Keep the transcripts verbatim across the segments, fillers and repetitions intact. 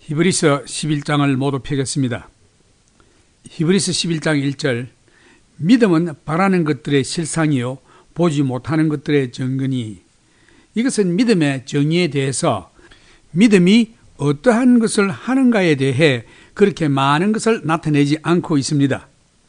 히브리서 십일 장을 모두 펴겠습니다. 히브리서 십일 장 일 절 믿음은 바라는 것들의 실상이요 보지 못하는 것들의 증거니. 이것은 믿음의 정의에 대해서 믿음이 어떠한 것을 하는가에 대해 그렇게 많은 것을 나타내지 않고 있습니다.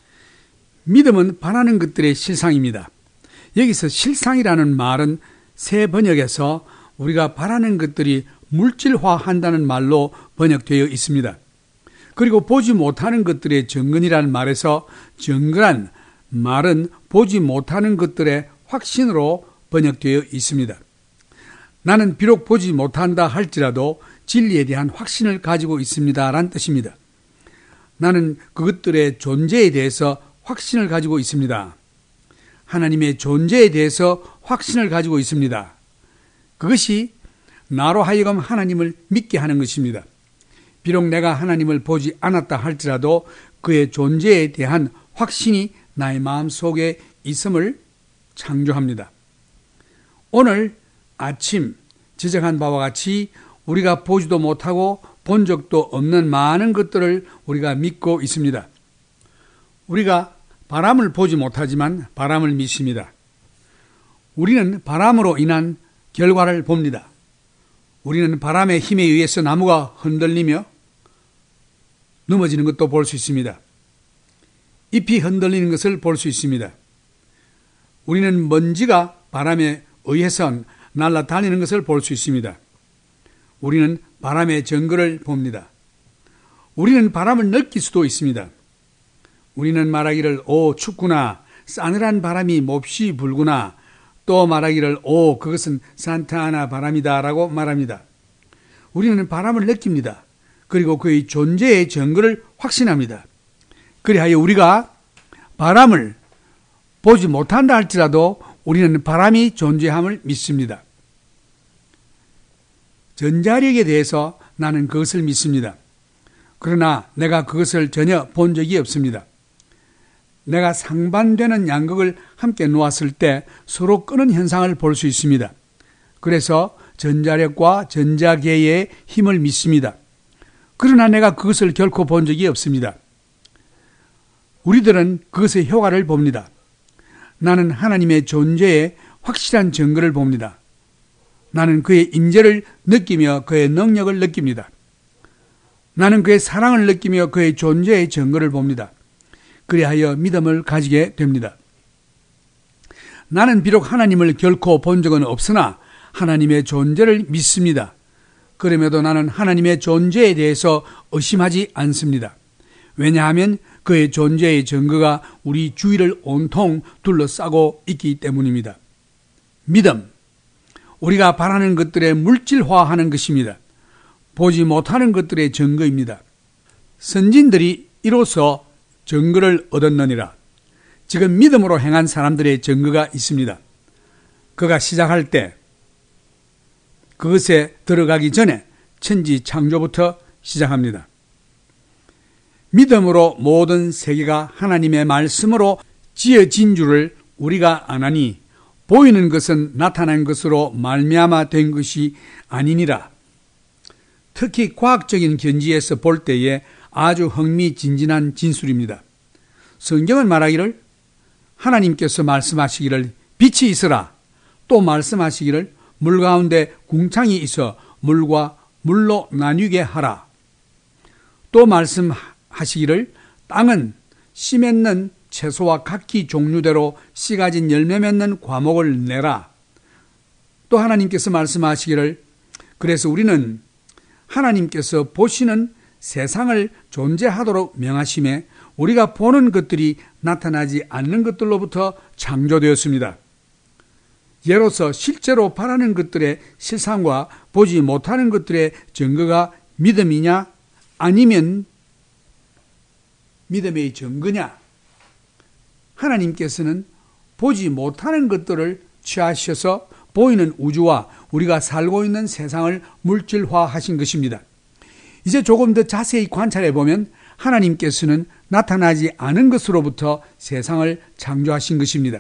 믿음은 바라는 것들의 실상입니다. 여기서 실상이라는 말은 새 번역에서 우리가 바라는 것들이 물질화한다는 말로 번역되어 있습니다. 그리고 보지 못하는 것들의 정근이라는 말에서 정근한 말은 보지 못하는 것들의 확신으로 번역되어 있습니다. 나는 비록 보지 못한다 할지라도 진리에 대한 확신을 가지고 있습니다 라는 뜻입니다. 나는 그것들의 존재에 대해서 확신을 가지고 있습니다. 하나님의 존재에 대해서 확신을 가지고 있습니다. 그것이 나로 하여금 하나님을 믿게 하는 것입니다. 비록 내가 하나님을 보지 않았다 할지라도 그의 존재에 대한 확신이 나의 마음속에 있음을 창조합니다. 오늘 아침 지적한 바와 같이 우리가 보지도 못하고 본 적도 없는 많은 것들을 우리가 믿고 있습니다. 우리가 바람을 보지 못하지만 바람을 믿습니다. 우리는 바람으로 인한 결과를 봅니다. 우리는 바람의 힘에 의해서 나무가 흔들리며 넘어지는 것도 볼 수 있습니다. 잎이 흔들리는 것을 볼 수 있습니다. 우리는 먼지가 바람에 의해서 날아다니는 것을 볼 수 있습니다. 우리는 바람의 증거를 봅니다. 우리는 바람을 느낄 수도 있습니다. 우리는 말하기를 오 춥구나, 싸늘한 바람이 몹시 불구나, 또 말하기를 오 그것은 산타아나 바람이다 라고 말합니다. 우리는 바람을 느낍니다. 그리고 그의 존재의 증거를 확신합니다. 그리하여 우리가 바람을 보지 못한다 할지라도 우리는 바람이 존재함을 믿습니다. 전자력에 대해서 나는 그것을 믿습니다. 그러나 내가 그것을 전혀 본 적이 없습니다. 내가 상반되는 양극을 함께 놓았을 때 서로 끄는 현상을 볼 수 있습니다. 그래서 전자력과 전자계의 힘을 믿습니다. 그러나 내가 그것을 결코 본 적이 없습니다. 우리들은 그것의 효과를 봅니다. 나는 하나님의 존재에 확실한 증거를 봅니다. 나는 그의 임재를 느끼며 그의 능력을 느낍니다. 나는 그의 사랑을 느끼며 그의 존재의 증거를 봅니다. 그리하여 믿음을 가지게 됩니다. 나는 비록 하나님을 결코 본 적은 없으나 하나님의 존재를 믿습니다. 그럼에도 나는 하나님의 존재에 대해서 의심하지 않습니다. 왜냐하면 그의 존재의 증거가 우리 주위를 온통 둘러싸고 있기 때문입니다. 믿음, 우리가 바라는 것들의 물질화하는 것입니다. 보지 못하는 것들의 증거입니다. 선진들이 이로써 증거를 얻었느니라. 지금 믿음으로 행한 사람들의 증거가 있습니다. 그가 시작할 때 그것에 들어가기 전에 천지 창조부터 시작합니다. 믿음으로 모든 세계가 하나님의 말씀으로 지어진 줄을 우리가 아나니 보이는 것은 나타난 것으로 말미암아 된 것이 아니니라. 특히 과학적인 견지에서 볼 때에 아주 흥미진진한 진술입니다. 성경은 말하기를 하나님께서 말씀하시기를 빛이 있으라, 또 말씀하시기를 물 가운데 궁창이 있어 물과 물로 나뉘게 하라, 또 말씀하시기를 땅은 씨 맺는 채소와 각기 종류대로 씨 가진 열매 맺는 과목을 내라. 또 하나님께서 말씀하시기를 그래서 우리는 하나님께서 보시는 세상을 존재하도록 명하심에 우리가 보는 것들이 나타나지 않는 것들로부터 창조되었습니다. 예로서 실제로 바라는 것들의 실상과 보지 못하는 것들의 증거가 믿음이냐 아니면 믿음의 증거냐. 하나님께서는 보지 못하는 것들을 취하셔서 보이는 우주와 우리가 살고 있는 세상을 물질화하신 것입니다. 이제 조금 더 자세히 관찰해 보면 하나님께서는 나타나지 않은 것으로부터 세상을 창조하신 것입니다.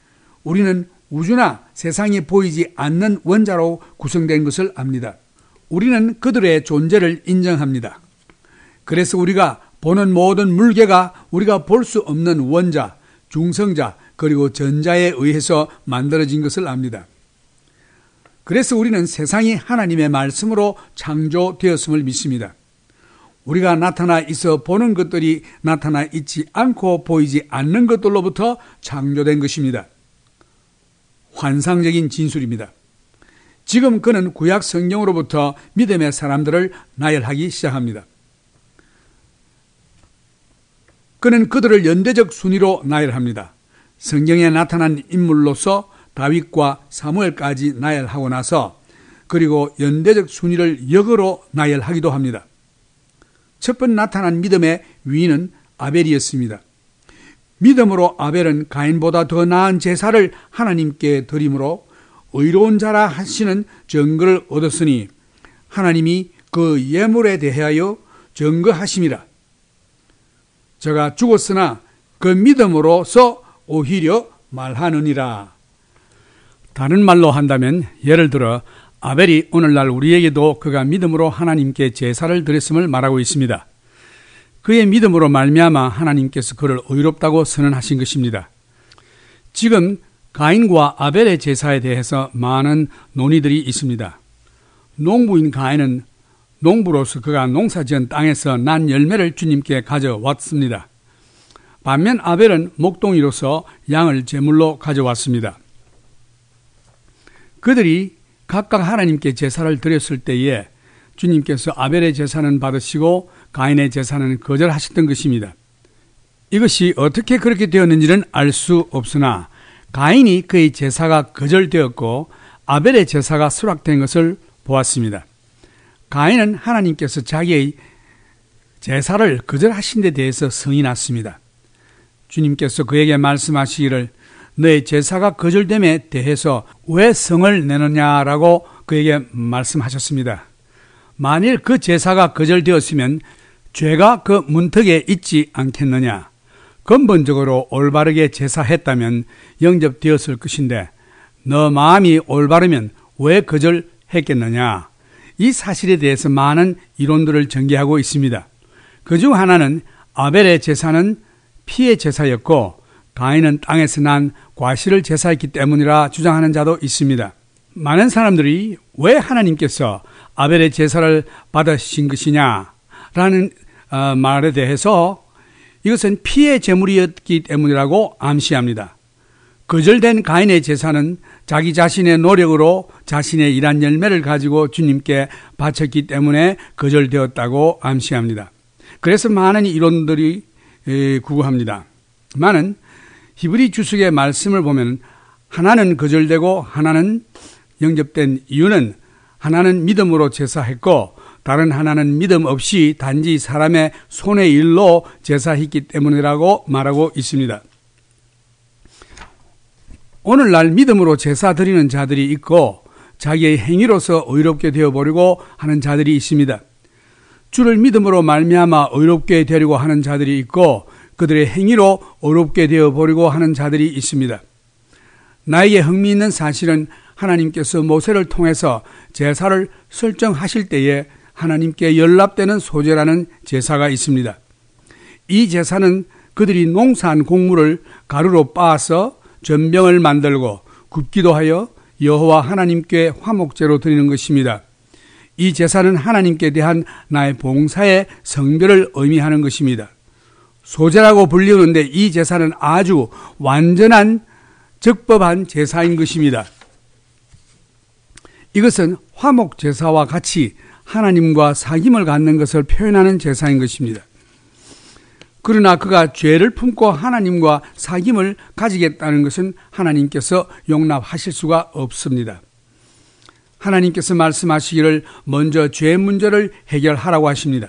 우리는 우주나 세상에 보이지 않는 원자로 구성된 것을 압니다. 우리는 그들의 존재를 인정합니다. 그래서 우리가 보는 모든 물개가 우리가 볼 수 없는 원자, 중성자, 그리고 전자에 의해서 만들어진 것을 압니다. 그래서 우리는 세상이 하나님의 말씀으로 창조되었음을 믿습니다. 우리가 나타나 있어 보는 것들이 나타나 있지 않고 보이지 않는 것들로부터 창조된 것입니다. 환상적인 진술입니다. 지금 그는 구약 성경으로부터 믿음의 사람들을 나열하기 시작합니다. 그는 그들을 연대적 순위로 나열합니다. 성경에 나타난 인물로서 다윗과 사무엘까지 나열하고 나서 그리고 연대적 순위를 역으로 나열하기도 합니다. 첫 번 나타난 믿음의 위인은 아벨이었습니다. 믿음으로 아벨은 가인보다 더 나은 제사를 하나님께 드림으로 의로운 자라 하시는 증거를 얻었으니 하나님이 그 예물에 대하여 증거하심이라. 저가 죽었으나 그 믿음으로서 오히려 말하느니라. 다른 말로 한다면 예를 들어 아벨이 오늘날 우리에게도 그가 믿음으로 하나님께 제사를 드렸음을 말하고 있습니다. 그의 믿음으로 말미암아 하나님께서 그를 의롭다고 선언하신 것입니다. 지금 가인과 아벨의 제사에 대해서 많은 논의들이 있습니다. 농부인 가인은 농부로서 그가 농사지은 땅에서 난 열매를 주님께 가져왔습니다. 반면 아벨은 목동이로서 양을 제물로 가져왔습니다. 그들이 각각 하나님께 제사를 드렸을 때에 주님께서 아벨의 제사는 받으시고 가인의 제사는 거절하셨던 것입니다. 이것이 어떻게 그렇게 되었는지는 알 수 없으나 가인이 그의 제사가 거절되었고 아벨의 제사가 수락된 것을 보았습니다. 가인은 하나님께서 자기의 제사를 거절하신 데 대해서 성이 났습니다. 주님께서 그에게 말씀하시기를 너의 제사가 거절됨에 대해서 왜 성을 내느냐라고 그에게 말씀하셨습니다. 만일 그 제사가 거절되었으면 죄가 그 문턱에 있지 않겠느냐. 근본적으로 올바르게 제사했다면 영접되었을 것인데 너 마음이 올바르면 왜 거절했겠느냐. 이 사실에 대해서 많은 이론들을 전개하고 있습니다. 그중 하나는 아벨의 제사는 피의 제사였고 가인은 땅에서 난 과실을 제사했기 때문이라 주장하는 자도 있습니다. 많은 사람들이 왜 하나님께서 아벨의 제사를 받으신 것이냐라는 어, 말에 대해서 이것은 피의 제물이었기 때문이라고 암시합니다. 거절된 가인의 제사는 자기 자신의 노력으로 자신의 일한 열매를 가지고 주님께 바쳤기 때문에 거절되었다고 암시합니다. 그래서 많은 이론들이 구구합니다. 많은 히브리 주석의 말씀을 보면 하나는 거절되고 하나는 영접된 이유는 하나는 믿음으로 제사했고 다른 하나는 믿음 없이 단지 사람의 손의 일로 제사했기 때문이라고 말하고 있습니다. 오늘날 믿음으로 제사 드리는 자들이 있고 자기의 행위로서 의롭게 되어버리고 하는 자들이 있습니다. 주를 믿음으로 말미암아 의롭게 되려고 하는 자들이 있고 그들의 행위로 어렵게 되어버리고 하는 자들이 있습니다. 나에게 흥미있는 사실은 하나님께서 모세를 통해서 제사를 설정하실 때에 하나님께 연락되는 소제라는 제사가 있습니다. 이 제사는 그들이 농사한 곡물을 가루로 빻아서 전병을 만들고 굽기도 하여 여호와 하나님께 화목제로 드리는 것입니다. 이 제사는 하나님께 대한 나의 봉사의 성별을 의미하는 것입니다. 소제라고 불리우는데 이 제사는 아주 완전한 적법한 제사인 것입니다. 이것은 화목제사와 같이 하나님과 사귐을 갖는 것을 표현하는 제사인 것입니다. 그러나 그가 죄를 품고 하나님과 사귐을 가지겠다는 것은 하나님께서 용납하실 수가 없습니다. 하나님께서 말씀하시기를 먼저 죄 문제를 해결하라고 하십니다.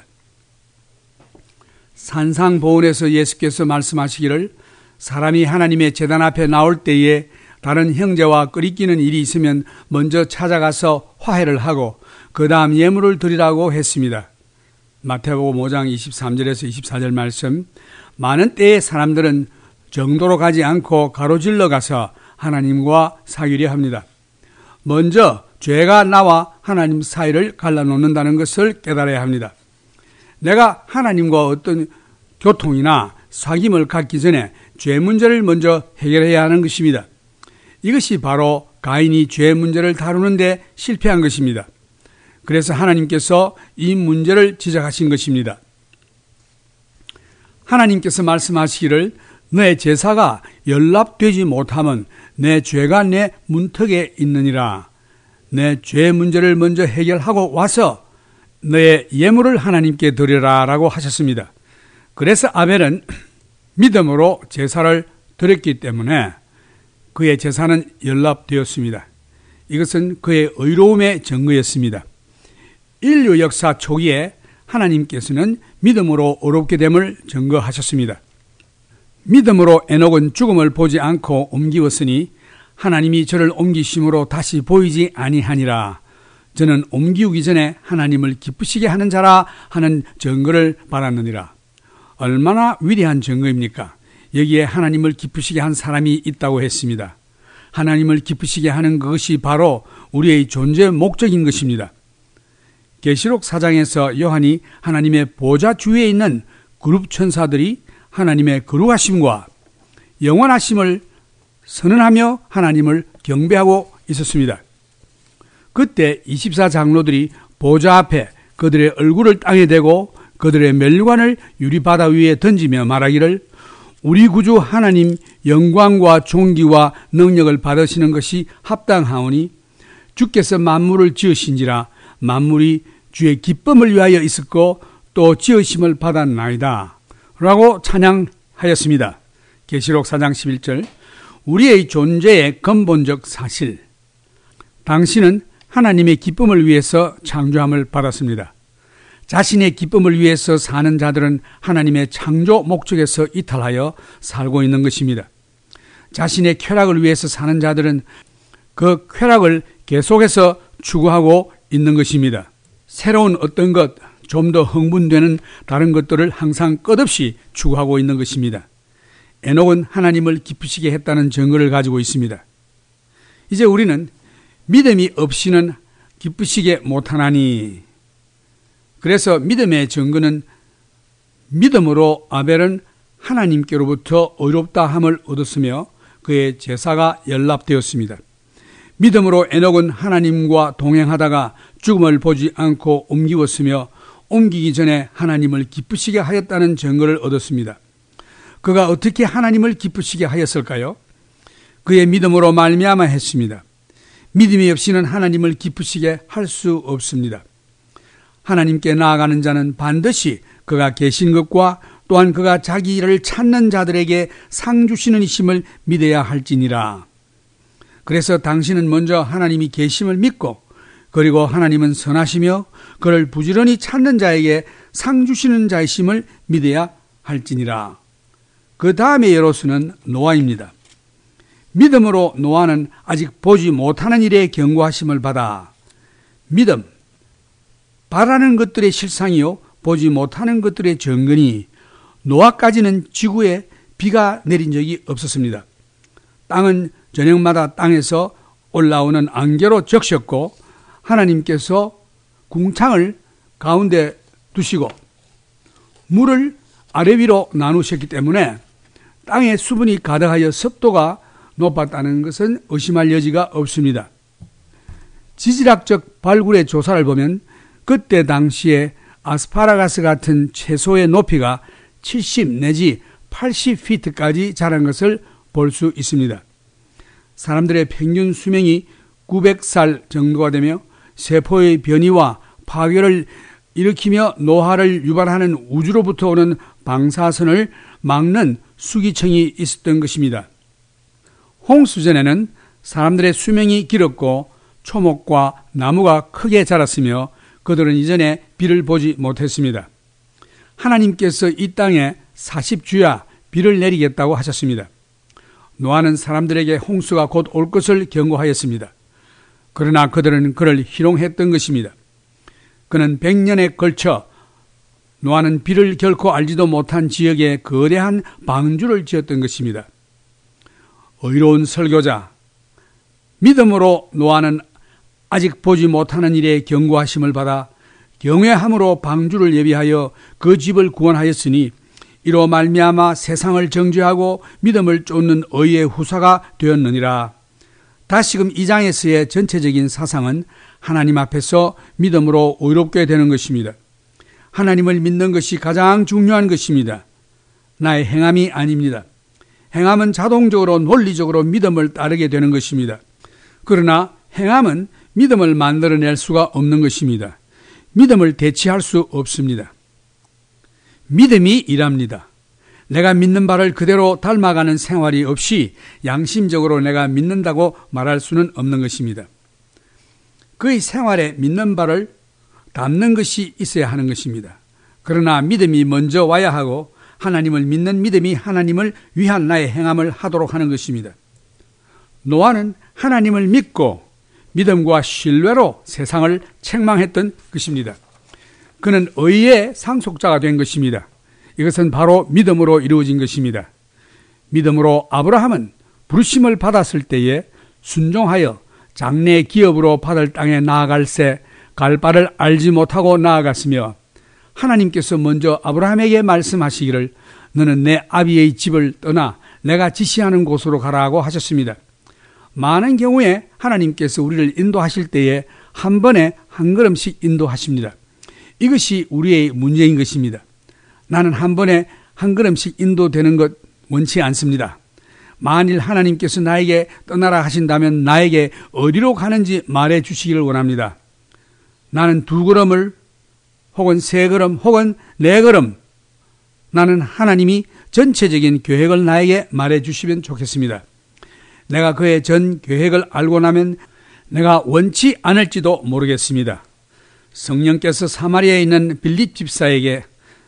산상보훈에서 예수께서 말씀하시기를 사람이 하나님의 제단 앞에 나올 때에 다른 형제와 끓이끼는 일이 있으면 먼저 찾아가서 화해를 하고 그 다음 예물을 드리라고 했습니다. 마태복음 오 장 이십삼 절에서 이십사 절 말씀. 많은 때의 사람들은 정도로 가지 않고 가로질러 가서 하나님과 사귀려 합니다. 먼저 죄가 나와 하나님 사이를 갈라놓는다는 것을 깨달아야 합니다. 내가 하나님과 어떤 교통이나 사귐을 갖기 전에 죄 문제를 먼저 해결해야 하는 것입니다. 이것이 바로 가인이 죄 문제를 다루는데 실패한 것입니다. 그래서 하나님께서 이 문제를 지적하신 것입니다. 하나님께서 말씀하시기를 너의 제사가 연락되지 못하면 내 죄가 내 문턱에 있느니라. 내 죄 문제를 먼저 해결하고 와서 너의 예물을 하나님께 드리라 라고 하셨습니다. 그래서 아벨은 믿음으로 제사를 드렸기 때문에 그의 제사는 연락되었습니다. 이것은 그의 의로움의 증거였습니다. 인류 역사 초기에 하나님께서는 믿음으로 의롭게 됨을 증거하셨습니다. 믿음으로 에녹은 죽음을 보지 않고 옮기었으니 하나님이 저를 옮기심으로 다시 보이지 아니하니라. 저는 옮기우기 전에 하나님을 기쁘시게 하는 자라 하는 증거를 받았느니라. 얼마나 위대한 증거입니까? 여기에 하나님을 기쁘시게 한 사람이 있다고 했습니다. 하나님을 기쁘시게 하는 그것이 바로 우리의 존재의 목적인 것입니다. 계시록 사 장에서 요한이 하나님의 보좌 주위에 있는 그룹 천사들이 하나님의 거룩하심과 영원하심을 선언하며 하나님을 경배하고 있었습니다. 그때 이십사 장로들이 보좌 앞에 그들의 얼굴을 땅에 대고 그들의 면류관을 유리바다 위에 던지며 말하기를 우리 구주 하나님 영광과 존귀와 능력을 받으시는 것이 합당하오니 주께서 만물을 지으신지라 만물이 주의 기쁨을 위하여 있었고 또 지으심을 받았나이다 라고 찬양하였습니다. 계시록 사 장 십일 절 우리의 존재의 근본적 사실, 당신은 하나님의 기쁨을 위해서 창조함을 받았습니다. 자신의 기쁨을 위해서 사는 자들은 하나님의 창조 목적에서 이탈하여 살고 있는 것입니다. 자신의 쾌락을 위해서 사는 자들은 그 쾌락을 계속해서 추구하고 있는 것입니다. 새로운 어떤 것, 좀 더 흥분되는 다른 것들을 항상 끝없이 추구하고 있는 것입니다. 에녹은 하나님을 기쁘시게 했다는 증거를 가지고 있습니다. 이제 우리는 믿음이 없이는 기쁘시게 못하나니, 그래서 믿음의 증거는 믿음으로 아벨은 하나님께로부터 의롭다 함을 얻었으며 그의 제사가 연락되었습니다. 믿음으로 에녹은 하나님과 동행하다가 죽음을 보지 않고 옮기었으며 옮기기 전에 하나님을 기쁘시게 하였다는 증거를 얻었습니다. 그가 어떻게 하나님을 기쁘시게 하였을까요? 그의 믿음으로 말미암아 했습니다. 믿음이 없이는 하나님을 기쁘시게 할 수 없습니다. 하나님께 나아가는 자는 반드시 그가 계신 것과 또한 그가 자기 일을 찾는 자들에게 상 주시는 이심을 믿어야 할지니라. 그래서 당신은 먼저 하나님이 계심을 믿고 그리고 하나님은 선하시며 그를 부지런히 찾는 자에게 상 주시는 자이심을 믿어야 할지니라. 그 다음의 예로수는 노아입니다. 믿음으로 노아는 아직 보지 못하는 일에 경고하심을 받아 믿음, 바라는 것들의 실상이요 보지 못하는 것들의 증거니 노아까지는 지구에 비가 내린 적이 없었습니다. 땅은 저녁마다 땅에서 올라오는 안개로 적셨고 하나님께서 궁창을 가운데 두시고 물을 아래 위로 나누셨기 때문에 땅에 수분이 가득하여 습도가 높았다는 것은 의심할 여지가 없습니다. 지질학적 발굴의 조사를 보면 그때 당시에 아스파라가스 같은 채소의 높이가 칠십 내지 팔십 피트까지 자란 것을 볼 수 있습니다. 사람들의 평균 수명이 구백 살 정도가 되며 세포의 변이와 파괴를 일으키며 노화를 유발하는 우주로부터 오는 방사선을 막는 수기청이 있었던 것입니다. 홍수 전에는 사람들의 수명이 길었고 초목과 나무가 크게 자랐으며 그들은 이전에 비를 보지 못했습니다. 하나님께서 이 땅에 사십 주야 비를 내리겠다고 하셨습니다. 노아는 사람들에게 홍수가 곧 올 것을 경고하였습니다. 그러나 그들은 그를 희롱했던 것입니다. 그는 백 년에 걸쳐 노아는 비를 결코 알지도 못한 지역에 거대한 방주를 지었던 것입니다. 의로운 설교자, 믿음으로 노아는 아직 보지 못하는 일에 경고하심을 받아 경외함으로 방주를 예비하여 그 집을 구원하였으니 이로 말미암아 세상을 정죄하고 믿음을 쫓는 의의 후사가 되었느니라. 다시금 이 장에서의 전체적인 사상은 하나님 앞에서 믿음으로 의롭게 되는 것입니다. 하나님을 믿는 것이 가장 중요한 것입니다. 나의 행함이 아닙니다. 행함은 자동적으로 논리적으로 믿음을 따르게 되는 것입니다. 그러나 행함은 믿음을 만들어낼 수가 없는 것입니다. 믿음을 대체할 수 없습니다. 믿음이 일합니다. 내가 믿는 바를 그대로 닮아가는 생활이 없이 양심적으로 내가 믿는다고 말할 수는 없는 것입니다. 그의 생활에 믿는 바를 담는 것이 있어야 하는 것입니다. 그러나 믿음이 먼저 와야 하고 하나님을 믿는 믿음이 하나님을 위한 나의 행함을 하도록 하는 것입니다. 노아는 하나님을 믿고 믿음과 신뢰로 세상을 책망했던 것입니다. 그는 의의 상속자가 된 것입니다. 이것은 바로 믿음으로 이루어진 것입니다. 믿음으로 아브라함은 부르심을 받았을 때에 순종하여 장래 기업으로 받을 땅에 나아갈새 갈 바를 알지 못하고 나아갔으며 하나님께서 먼저 아브라함에게 말씀하시기를 너는 내 아비의 집을 떠나 내가 지시하는 곳으로 가라고 하셨습니다. 많은 경우에 하나님께서 우리를 인도하실 때에 한 번에 한 걸음씩 인도하십니다. 이것이 우리의 문제인 것입니다. 나는 한 번에 한 걸음씩 인도되는 것 원치 않습니다. 만일 하나님께서 나에게 떠나라 하신다면 나에게 어디로 가는지 말해 주시기를 원합니다. 나는 두 걸음을 혹은 세 걸음 혹은 네 걸음 나는 하나님이 전체적인 계획을 나에게 말해 주시면 좋겠습니다. 내가 그의 전 계획을 알고 나면 내가 원치 않을지도 모르겠습니다. 성령께서 사마리아에 있는 빌립 집사에게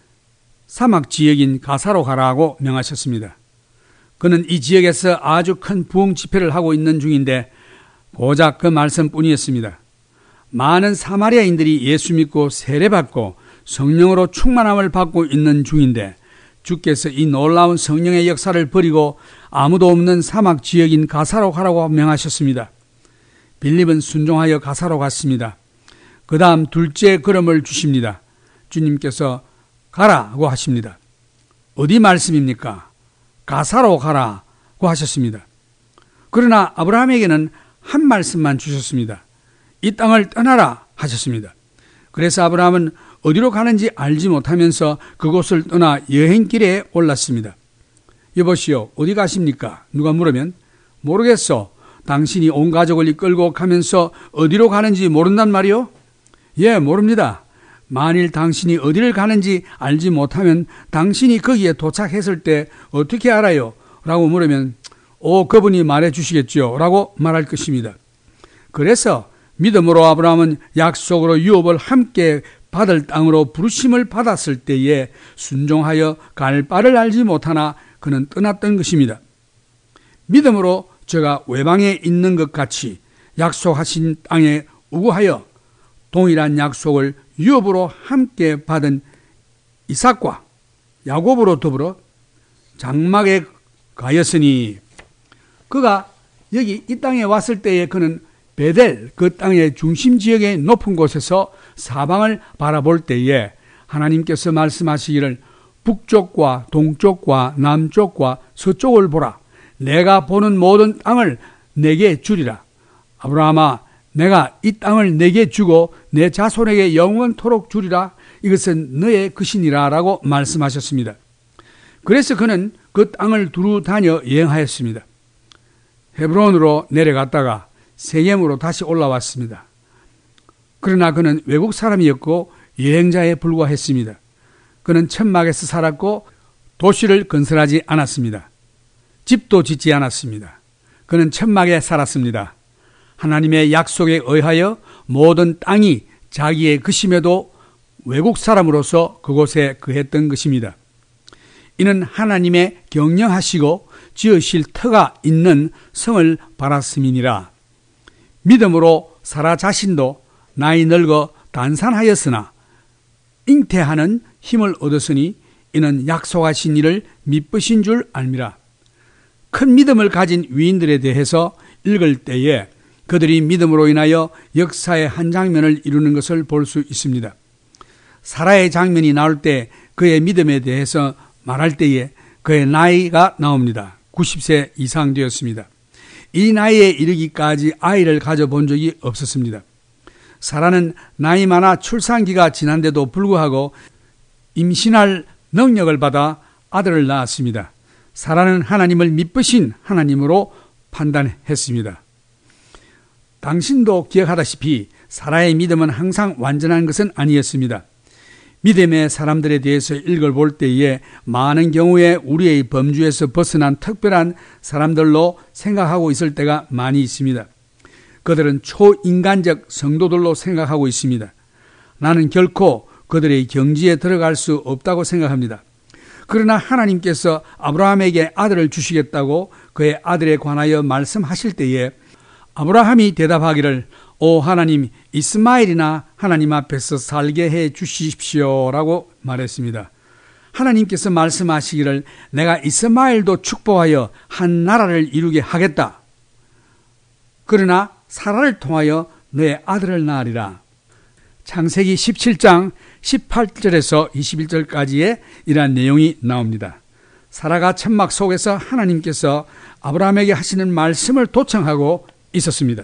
사막 지역인 가사로 가라고 명하셨습니다. 그는 이 지역에서 아주 큰 부흥 집회를 하고 있는 중인데 고작 그 말씀뿐이었습니다. 많은 사마리아인들이 예수 믿고 세례받고 성령으로 충만함을 받고 있는 중인데 주께서 이 놀라운 성령의 역사를 버리고 아무도 없는 사막 지역인 가사로 가라고 명하셨습니다. 빌립은 순종하여 가사로 갔습니다. 그 다음 둘째 걸음을 주십니다. 주님께서 가라고 하십니다. 어디 말씀입니까? 가사로 가라고 하셨습니다. 그러나 아브라함에게는 한 말씀만 주셨습니다. 이 땅을 떠나라 하셨습니다. 그래서 아브라함은 어디로 가는지 알지 못하면서 그곳을 떠나 여행길에 올랐습니다. 여보시오, 어디 가십니까? 누가 물으면 모르겠소. 당신이 온 가족을 이끌고 가면서 어디로 가는지 모른단 말이요? 예, 모릅니다. 만일 당신이 어디를 가는지 알지 못하면 당신이 거기에 도착했을 때 어떻게 알아요? 라고 물으면 오, 그분이 말해 주시겠죠 라고 말할 것입니다. 그래서 믿음으로 아브라함은 약속으로 유업을 함께 받을 땅으로 부르심을 받았을 때에 순종하여 갈 바를 알지 못하나 그는 떠났던 것입니다. 믿음으로 저가 외방에 있는 것 같이 약속하신 땅에 우거하여 동일한 약속을 유업으로 함께 받은 이삭과 야곱으로 더불어 장막에 가였으니 그가 여기 이 땅에 왔을 때에 그는 베델 그 땅의 중심 지역의 높은 곳에서 사방을 바라볼 때에 하나님께서 말씀하시기를 북쪽과 동쪽과 남쪽과 서쪽을 보라. 내가 보는 모든 땅을 내게 주리라. 아브라함아, 내가 이 땅을 내게 주고 내 자손에게 영원토록 주리라. 이것은 너의 것이니라 라고 말씀하셨습니다. 그래서 그는 그 땅을 두루 다녀 여행하였습니다. 헤브론으로 내려갔다가 세겜으로 다시 올라왔습니다. 그러나 그는 외국 사람이었고 여행자에 불과했습니다. 그는 천막에서 살았고 도시를 건설하지 않았습니다. 집도 짓지 않았습니다. 그는 천막에 살았습니다. 하나님의 약속에 의하여 모든 땅이 자기의 것임에도 외국 사람으로서 그곳에 거했던 것입니다. 이는 하나님의 경영하시고 지으실 터가 있는 성을 바랐음이니라. 믿음으로 사라 자신도 나이 늙어 단산하였으나 잉태하는 힘을 얻었으니 이는 약속하신 일을 미쁘신 줄 알미라. 큰 믿음을 가진 위인들에 대해서 읽을 때에 그들이 믿음으로 인하여 역사의 한 장면을 이루는 것을 볼 수 있습니다. 사라의 장면이 나올 때 그의 믿음에 대해서 말할 때에 그의 나이가 나옵니다. 구십 세 이상 되었습니다. 이 나이에 이르기까지 아이를 가져본 적이 없었습니다. 사라는 나이 많아 출산기가 지난데도 불구하고 임신할 능력을 받아 아들을 낳았습니다. 사라는 하나님을 믿으신 하나님으로 판단했습니다. 당신도 기억하다시피 사라의 믿음은 항상 완전한 것은 아니었습니다. 믿음의 사람들에 대해서 읽어볼 때에 많은 경우에 우리의 범주에서 벗어난 특별한 사람들로 생각하고 있을 때가 많이 있습니다. 그들은 초인간적 성도들로 생각하고 있습니다. 나는 결코 그들의 경지에 들어갈 수 없다고 생각합니다. 그러나 하나님께서 아브라함에게 아들을 주시겠다고 그의 아들에 관하여 말씀하실 때에 아브라함이 대답하기를 오 하나님 이스마엘이나 하나님 앞에서 살게 해 주십시오라고 말했습니다. 하나님께서 말씀하시기를 내가 이스마엘도 축복하여 한 나라를 이루게 하겠다. 그러나 사라를 통하여 너의 아들을 낳으리라. 창세기 십칠 장 십팔 절에서 이십일 절까지의 이러한 내용이 나옵니다. 사라가 천막 속에서 하나님께서 아브라함에게 하시는 말씀을 도청하고 있었습니다.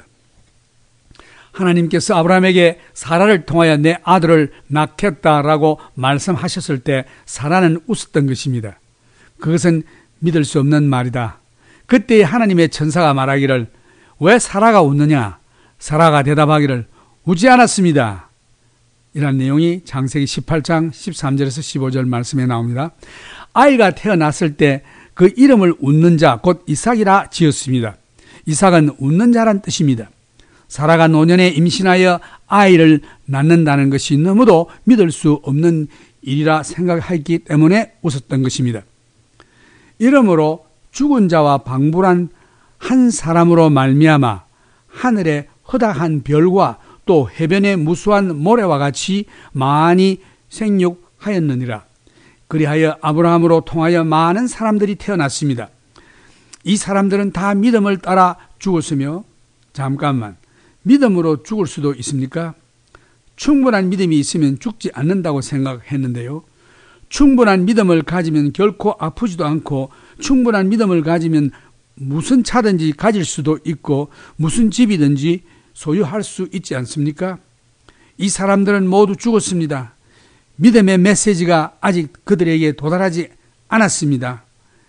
하나님께서 아브라함에게 사라를 통하여 내 아들을 낳겠다라고 말씀하셨을 때 사라는 웃었던 것입니다. 그것은 믿을 수 없는 말이다. 그때 하나님의 천사가 말하기를 왜 사라가 웃느냐? 사라가 대답하기를 웃지 않았습니다. 이런 내용이 창세기 십팔 장 십삼 절에서 십오 절 말씀에 나옵니다. 아이가 태어났을 때 그 이름을 웃는 자 곧 이삭이라 지었습니다. 이삭은 웃는 자란 뜻입니다. 사라가 노년에 임신하여 아이를 낳는다는 것이 너무도 믿을 수 없는 일이라 생각했기 때문에 웃었던 것입니다. 이러므로 죽은 자와 방불한 한 사람으로 말미암아 하늘의 허다한 별과 또 해변의 무수한 모래와 같이 많이 생육하였느니라. 그리하여 아브라함으로 통하여 많은 사람들이 태어났습니다. 이 사람들은 다 믿음을 따라 죽었으며 잠깐만 믿음으로 죽을 수도 있습니까? 충분한 믿음이 있으면 죽지 않는다고 생각했는데요. 충분한 믿음을 가지면 결코 아프지도 않고 충분한 믿음을 가지면 무슨 차든지 가질 수도 있고 무슨 집이든지 소유할 수 있지 않습니까? 이 사람들은 모두 죽었습니다. 믿음의 메시지가 아직 그들에게 도달하지 않았습니다.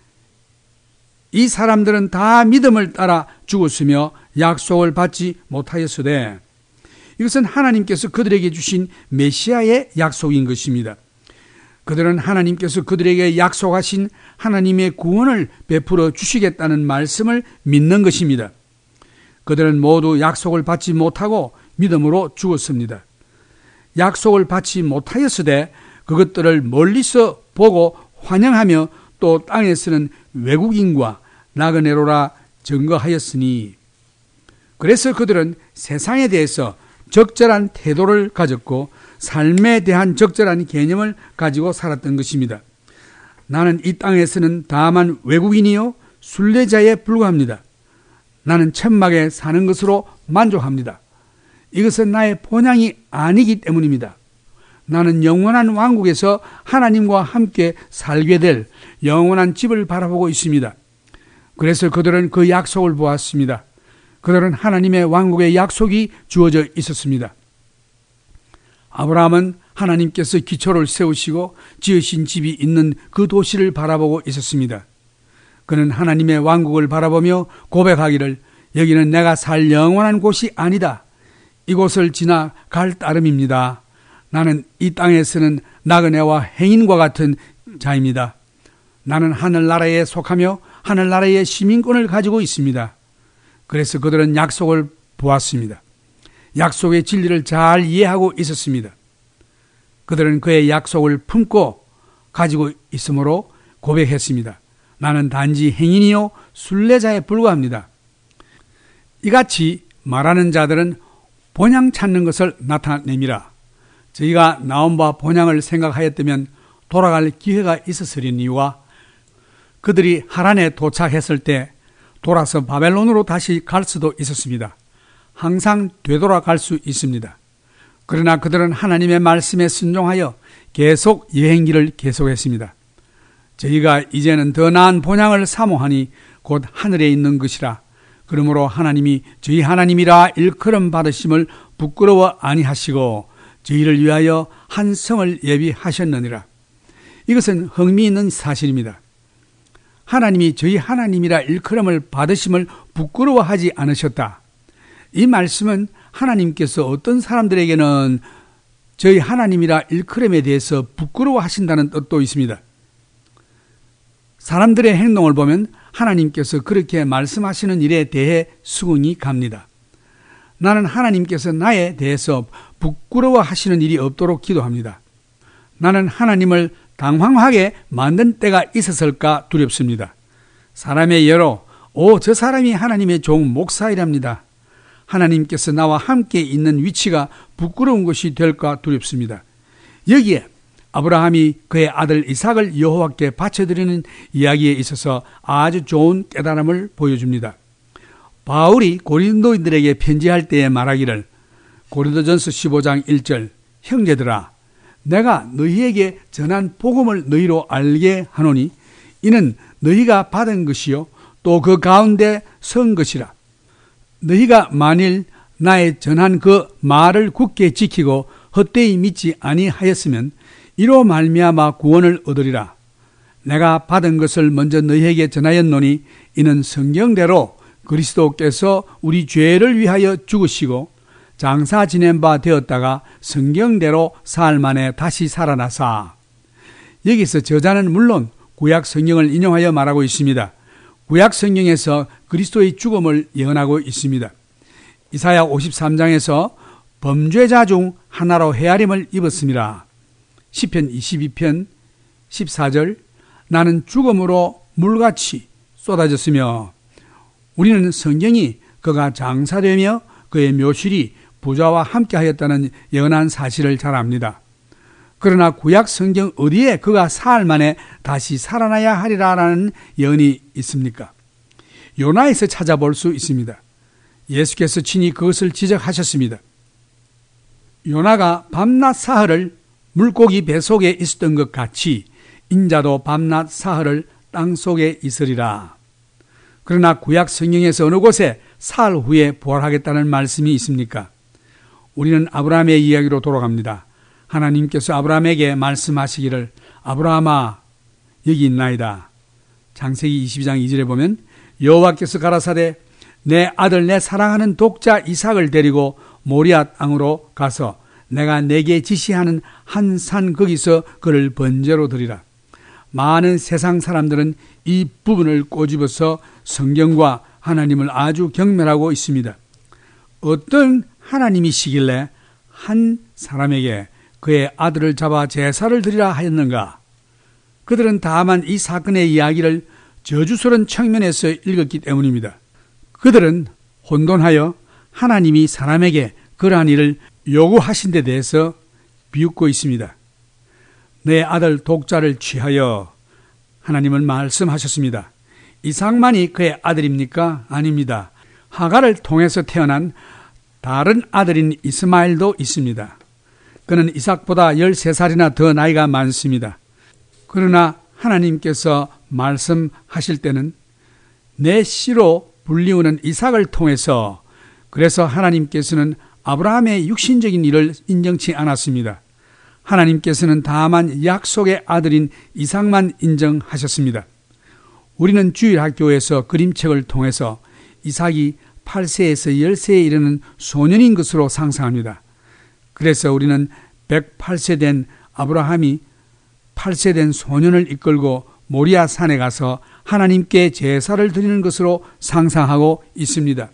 이 사람들은 다 믿음을 따라 죽었으며 약속을 받지 못하였으되 이것은 하나님께서 그들에게 주신 메시아의 약속인 것입니다. 그들은 하나님께서 그들에게 약속하신 하나님의 구원을 베풀어 주시겠다는 말씀을 믿는 것입니다. 그들은 모두 약속을 받지 못하고 믿음으로 죽었습니다. 약속을 받지 못하였으되 그것들을 멀리서 보고 환영하며 또 땅에서는 외국인과 나그네로라 증거하였으니 그래서 그들은 세상에 대해서 적절한 태도를 가졌고 삶에 대한 적절한 개념을 가지고 살았던 것입니다. 나는 이 땅에서는 다만 외국인이요 순례자에 불과합니다. 나는 천막에 사는 것으로 만족합니다. 이것은 나의 본향이 아니기 때문입니다. 나는 영원한 왕국에서 하나님과 함께 살게 될 영원한 집을 바라보고 있습니다. 그래서 그들은 그 약속을 보았습니다. 그들은 하나님의 왕국의 약속이 주어져 있었습니다. 아브라함은 하나님께서 기초를 세우시고 지으신 집이 있는 그 도시를 바라보고 있었습니다. 그는 하나님의 왕국을 바라보며 고백하기를 여기는 내가 살 영원한 곳이 아니다. 이곳을 지나갈 따름입니다. 나는 이 땅에서는 나그네와 행인과 같은 자입니다. 나는 하늘나라에 속하며 하늘나라의 시민권을 가지고 있습니다. 그래서 그들은 약속을 보았습니다. 약속의 진리를 잘 이해하고 있었습니다. 그들은 그의 약속을 품고 가지고 있으므로 고백했습니다. 나는 단지 행인이요 순례자에 불과합니다. 이같이 말하는 자들은 본향 찾는 것을 나타냅니다. 저희가 나온 바 본향을 생각하였다면 돌아갈 기회가 있었으리니와 그들이 하란에 도착했을 때 돌아서 바벨론으로 다시 갈 수도 있었습니다. 항상 되돌아갈 수 있습니다. 그러나 그들은 하나님의 말씀에 순종하여 계속 여행길을 계속했습니다. 저희가 이제는 더 나은 본향을 사모하니 곧 하늘에 있는 것이라. 그러므로 하나님이 저희 하나님이라 일컬음 받으심을 부끄러워 아니하시고 저희를 위하여 한 성을 예비하셨느니라. 이것은 흥미있는 사실입니다. 하나님이 저희 하나님이라 일컬음을 받으심을 부끄러워하지 않으셨다. 이 말씀은 하나님께서 어떤 사람들에게는 저희 하나님이라 일컬음에 대해서 부끄러워하신다는 뜻도 있습니다. 사람들의 행동을 보면 하나님께서 그렇게 말씀하시는 일에 대해 수긍이 갑니다. 나는 하나님께서 나에 대해서 부끄러워하시는 일이 없도록 기도합니다. 나는 하나님을 당황하게 만든 때가 있었을까 두렵습니다. 사람의 예로 오, 저 사람이 하나님의 종 목사이랍니다. 하나님께서 나와 함께 있는 위치가 부끄러운 것이 될까 두렵습니다. 여기에 아브라함이 그의 아들 이삭을 여호와께 바쳐드리는 이야기에 있어서 아주 좋은 깨달음을 보여줍니다. 바울이 고린도인들에게 편지할 때에 말하기를 고린도전서 십오 장 일 절 형제들아 내가 너희에게 전한 복음을 너희로 알게 하노니 이는 너희가 받은 것이요 또 그 가운데 선 것이라. 너희가 만일 나의 전한 그 말을 굳게 지키고 헛되이 믿지 아니하였으면 이로 말미암아 구원을 얻으리라. 내가 받은 것을 먼저 너희에게 전하였노니 이는 성경대로 그리스도께서 우리 죄를 위하여 죽으시고 장사 지낸 바 되었다가 성경대로 사흘 만에 다시 살아나사. 여기서 저자는 물론 구약 성경을 인용하여 말하고 있습니다. 구약 성경에서 그리스도의 죽음을 예언하고 있습니다. 이사야 오십삼 장에서 범죄자 중 하나로 헤아림을 입었습니다. 시편 이십이 편 십사 절 나는 죽음으로 물같이 쏟아졌으며 우리는 성경이 그가 장사되며 그의 묘실이 부자와 함께하였다는 예언한 사실을 잘 압니다. 그러나 구약 성경 어디에 그가 사흘 만에 다시 살아나야 하리라라는 예언이 있습니까? 요나에서 찾아볼 수 있습니다. 예수께서 친히 그것을 지적하셨습니다. 요나가 밤낮 사흘을 물고기 뱃속에 있었던 것 같이 인자도 밤낮 사흘을 땅속에 있으리라. 그러나 구약 성경에서 어느 곳에 사흘 후에 부활하겠다는 말씀이 있습니까? 우리는 아브라함의 이야기로 돌아갑니다. 하나님께서 아브라함에게 말씀하시기를 아브라함아 여기 있나이다. 창세기 이십이 장 이 절에 보면 여호와께서 가라사대 내 아들 내 사랑하는 독자 이삭을 데리고 모리아 땅으로 가서 내가 내게 지시하는 한 산 거기서 그를 번제로 드리라. 많은 세상 사람들은 이 부분을 꼬집어서 성경과 하나님을 아주 경멸하고 있습니다. 어떤 하나님이시길래 한 사람에게 그의 아들을 잡아 제사를 드리라 하였는가? 그들은 다만 이 사건의 이야기를 저주스러운 측면에서 읽었기 때문입니다. 그들은 혼돈하여 하나님이 사람에게 그러한 일을 요구하신 데 대해서 비웃고 있습니다. 내 아들 독자를 취하여 하나님은 말씀하셨습니다. 이삭만이 그의 아들입니까? 아닙니다. 하갈을 통해서 태어난 다른 아들인 이스마엘도 있습니다. 그는 이삭보다 열세 살이나 더 나이가 많습니다. 그러나 하나님께서 말씀하실 때는 내 씨로 불리우는 이삭을 통해서 그래서 하나님께서는 아브라함의 육신적인 일을 인정치 않았습니다. 하나님께서는 다만 약속의 아들인 이삭만 인정하셨습니다. 우리는 주일학교에서 그림책을 통해서 이삭이 팔 세에서 열 세에 이르는 소년인 것으로 상상합니다. 그래서 우리는 백팔 세 된 아브라함이 팔 세 된 소년을 이끌고 모리아 산에 가서 하나님께 제사를 드리는 것으로 상상하고 있습니다.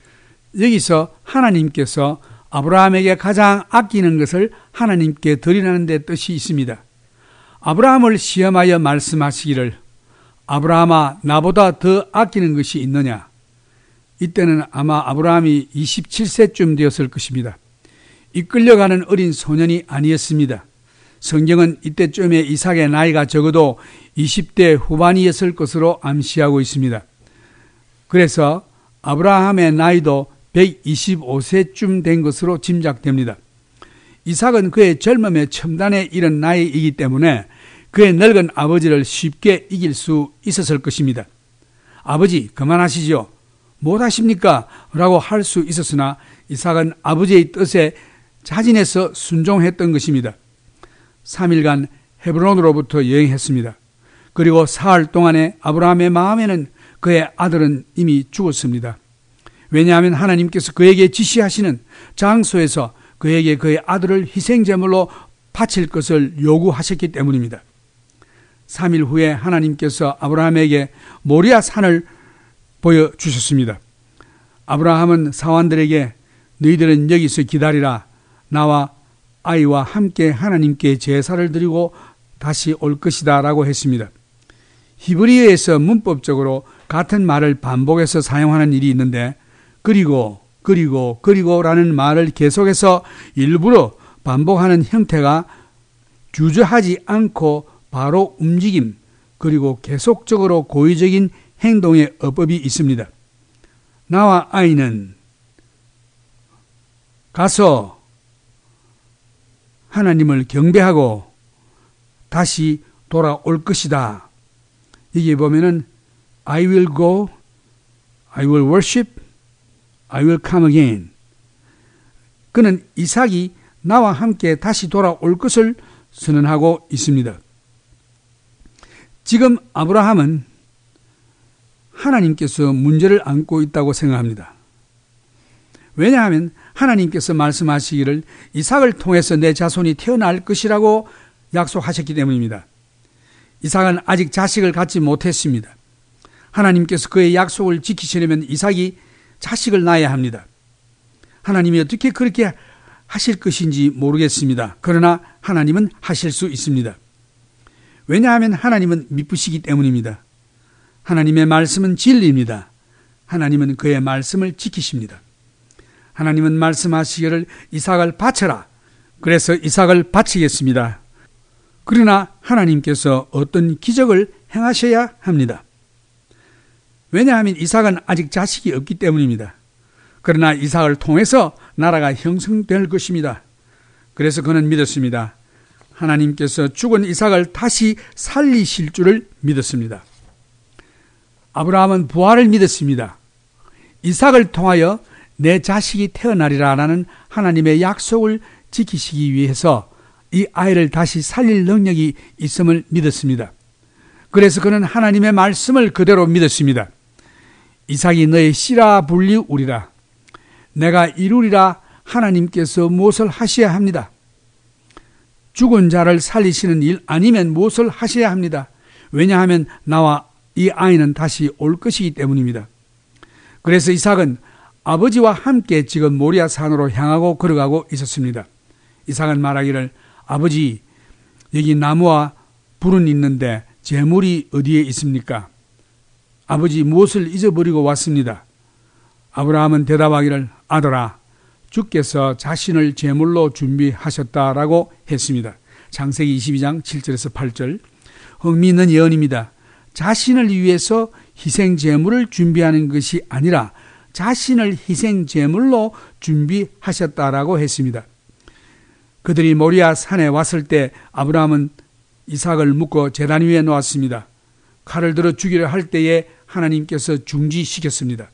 여기서 하나님께서 아브라함에게 가장 아끼는 것을 하나님께 드리라는 데 뜻이 있습니다. 아브라함을 시험하여 말씀하시기를 아브라함아 나보다 더 아끼는 것이 있느냐? 이때는 아마 아브라함이 이십칠 세쯤 되었을 것입니다. 이끌려가는 어린 소년이 아니었습니다. 성경은 이때쯤에 이삭의 나이가 적어도 이십 대 후반이었을 것으로 암시하고 있습니다. 그래서 아브라함의 나이도 백이십오 세쯤 된 것으로 짐작됩니다. 이삭은 그의 젊음의 첨단에 이른 나이이기 때문에 그의 늙은 아버지를 쉽게 이길 수 있었을 것입니다. 아버지, 그만하시죠. 못하십니까? 라고 할 수 있었으나 이삭은 아버지의 뜻에 자진해서 순종했던 것입니다. 삼 일간 헤브론으로부터 여행했습니다. 그리고 사흘 동안에 아브라함의 마음에는 그의 아들은 이미 죽었습니다. 왜냐하면 하나님께서 그에게 지시하시는 장소에서 그에게 그의 아들을 희생제물로 바칠 것을 요구하셨기 때문입니다. 삼 일 후에 하나님께서 아브라함에게 모리아 산을 보여주셨습니다. 아브라함은 사환들에게 너희들은 여기서 기다리라. 나와 아이와 함께 하나님께 제사를 드리고 다시 올 것이다 라고 했습니다. 히브리어에서 문법적으로 같은 말을 반복해서 사용하는 일이 있는데 그리고 그리고 그리고 라는 말을 계속해서 일부러 반복하는 형태가 주저하지 않고 바로 움직임 그리고 계속적으로 고의적인 행동의 어법이 있습니다. 나와 아이는 가서 하나님을 경배하고 다시 돌아올 것이다. 여기 보면은 I will go, I will worship, I will come again. 그는 이삭이 나와 함께 다시 돌아올 것을 선언하고 있습니다. 지금 아브라함은 하나님께서 문제를 안고 있다고 생각합니다. 왜냐하면 하나님께서 말씀하시기를 이삭을 통해서 내 자손이 태어날 것이라고 약속하셨기 때문입니다. 이삭은 아직 자식을 갖지 못했습니다. 하나님께서 그의 약속을 지키시려면 이삭이 자식을 낳아야 합니다. 하나님이 어떻게 그렇게 하실 것인지 모르겠습니다. 그러나 하나님은 하실 수 있습니다. 왜냐하면 하나님은 미쁘시기 때문입니다. 하나님의 말씀은 진리입니다. 하나님은 그의 말씀을 지키십니다. 하나님은 말씀하시기를 이삭을 바쳐라. 그래서 이삭을 바치겠습니다. 그러나 하나님께서 어떤 기적을 행하셔야 합니다. 왜냐하면 이삭은 아직 자식이 없기 때문입니다. 그러나 이삭을 통해서 나라가 형성될 것입니다. 그래서 그는 믿었습니다. 하나님께서 죽은 이삭을 다시 살리실 줄을 믿었습니다. 아브라함은 부활을 믿었습니다. 이삭을 통하여 내 자식이 태어나리라라는 하나님의 약속을 지키시기 위해서 이 아이를 다시 살릴 능력이 있음을 믿었습니다. 그래서 그는 하나님의 말씀을 그대로 믿었습니다. 이삭이 너의 씨라 불리우리라. 내가 이루리라. 하나님께서 무엇을 하셔야 합니다. 죽은 자를 살리시는 일 아니면 무엇을 하셔야 합니다. 왜냐하면 나와 이 아이는 다시 올 것이기 때문입니다. 그래서 이삭은 아버지와 함께 지금 모리아 산으로 향하고 걸어가고 있었습니다. 이삭은 말하기를 아버지, 여기 나무와 불은 있는데 제물이 어디에 있습니까? 아버지, 무엇을 잊어버리고 왔습니다. 아브라함은 대답하기를 아들아, 주께서 자신을 제물로 준비하셨다라고 했습니다. 창세기 이십이 장 칠 절에서 팔 절. 흥미있는 예언입니다. 자신을 위해서 희생 제물을 준비하는 것이 아니라 자신을 희생 제물로 준비하셨다라고 했습니다. 그들이 모리아 산에 왔을 때 아브라함은 이삭을 묶어 제단 위에 놓았습니다. 칼을 들어 죽이려 할 때에 하나님께서 중지시켰습니다.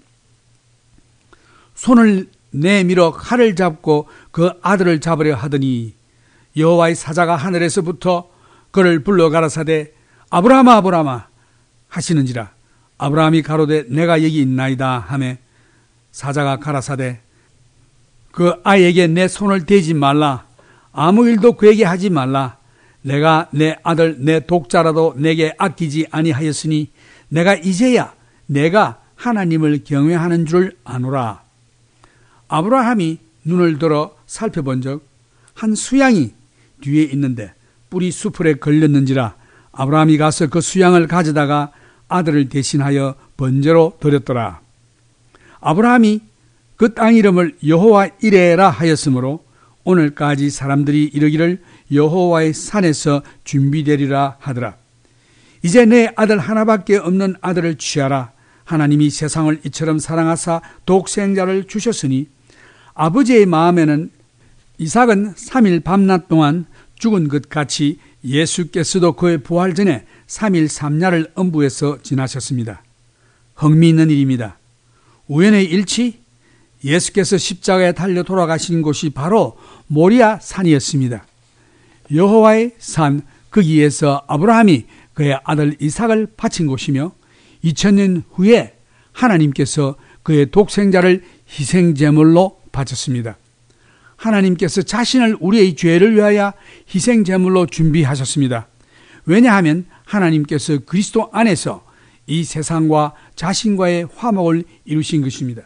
손을 내밀어 칼을 잡고 그 아들을 잡으려 하더니 여호와의 사자가 하늘에서부터 그를 불러 가라사대 아브라함아 아브라함아 하시는지라. 아브라함이 가로되 내가 여기 있나이다 하매 사자가 가라사대 그 아이에게 내 손을 대지 말라. 아무 일도 그에게 하지 말라. 내가 내 아들 내 독자라도 내게 아끼지 아니하였으니 내가 이제야 내가 하나님을 경외하는 줄 아노라. 아브라함이 눈을 들어 살펴본 적 한 수양이 뒤에 있는데 뿔이 수풀에 걸렸는지라. 아브라함이 가서 그 수양을 가져다가 아들을 대신하여 번제로 드렸더라. 아브라함이 그 땅 이름을 여호와 이레라 하였으므로 오늘까지 사람들이 이르기를 여호와의 산에서 준비되리라 하더라. 이제 내 아들 하나밖에 없는 아들을 취하라. 하나님이 세상을 이처럼 사랑하사 독생자를 주셨으니 아버지의 마음에는 이삭은 삼 일 밤낮 동안 죽은 것 같이 예수께서도 그의 부활 전에 삼 일 삼 야를 음부에서 지나셨습니다. 흥미있는 일입니다. 우연의 일치? 예수께서 십자가에 달려 돌아가신 곳이 바로 모리아 산이었습니다. 여호와의 산, 거기에서 아브라함이 그의 아들 이삭을 바친 곳이며 이천 년 후에 하나님께서 그의 독생자를 희생제물로 바쳤습니다. 하나님께서 자신을 우리의 죄를 위하여 희생제물로 준비하셨습니다. 왜냐하면 하나님께서 그리스도 안에서 이 세상과 자신과의 화목을 이루신 것입니다.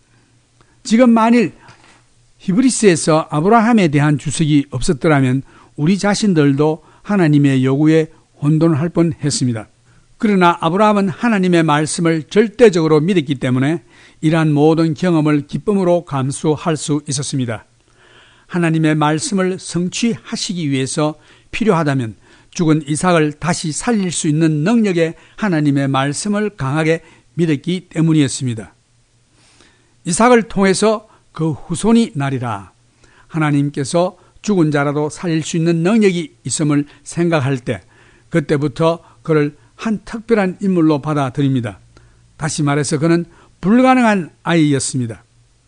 지금 만일 히브리스에서 아브라함에 대한 주석이 없었더라면 우리 자신들도 하나님의 요구에 혼돈할 뻔했습니다. 그러나 아브라함은 하나님의 말씀을 절대적으로 믿었기 때문에 이러한 모든 경험을 기쁨으로 감수할 수 있었습니다. 하나님의 말씀을 성취하시기 위해서 필요하다면 죽은 이삭을 다시 살릴 수 있는 능력의 하나님의 말씀을 강하게 믿었기 때문이었습니다. 이삭을 통해서 그 후손이 나리라. 하나님께서 죽은 자라도 살릴 수 있는 능력이 있음을 생각할 때 그때부터 그를 한 특별한 인물로 받아들입니다. 다시 말해서 그는 불가능한 아이였습니다.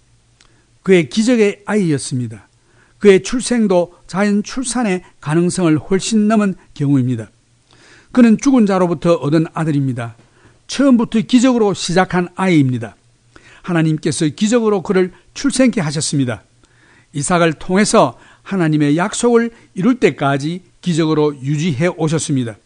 그의 기적의 아이였습니다. 그의 출생도 자연 출산의 가능성을 훨씬 넘은 경우입니다. 그는 죽은 자로부터 얻은 아들입니다. 처음부터 기적으로 시작한 아이입니다. 하나님께서 기적으로 그를 출생케 하셨습니다. 이삭을 통해서 하나님의 약속을 이룰 때까지 기적으로 유지해 오셨습니다.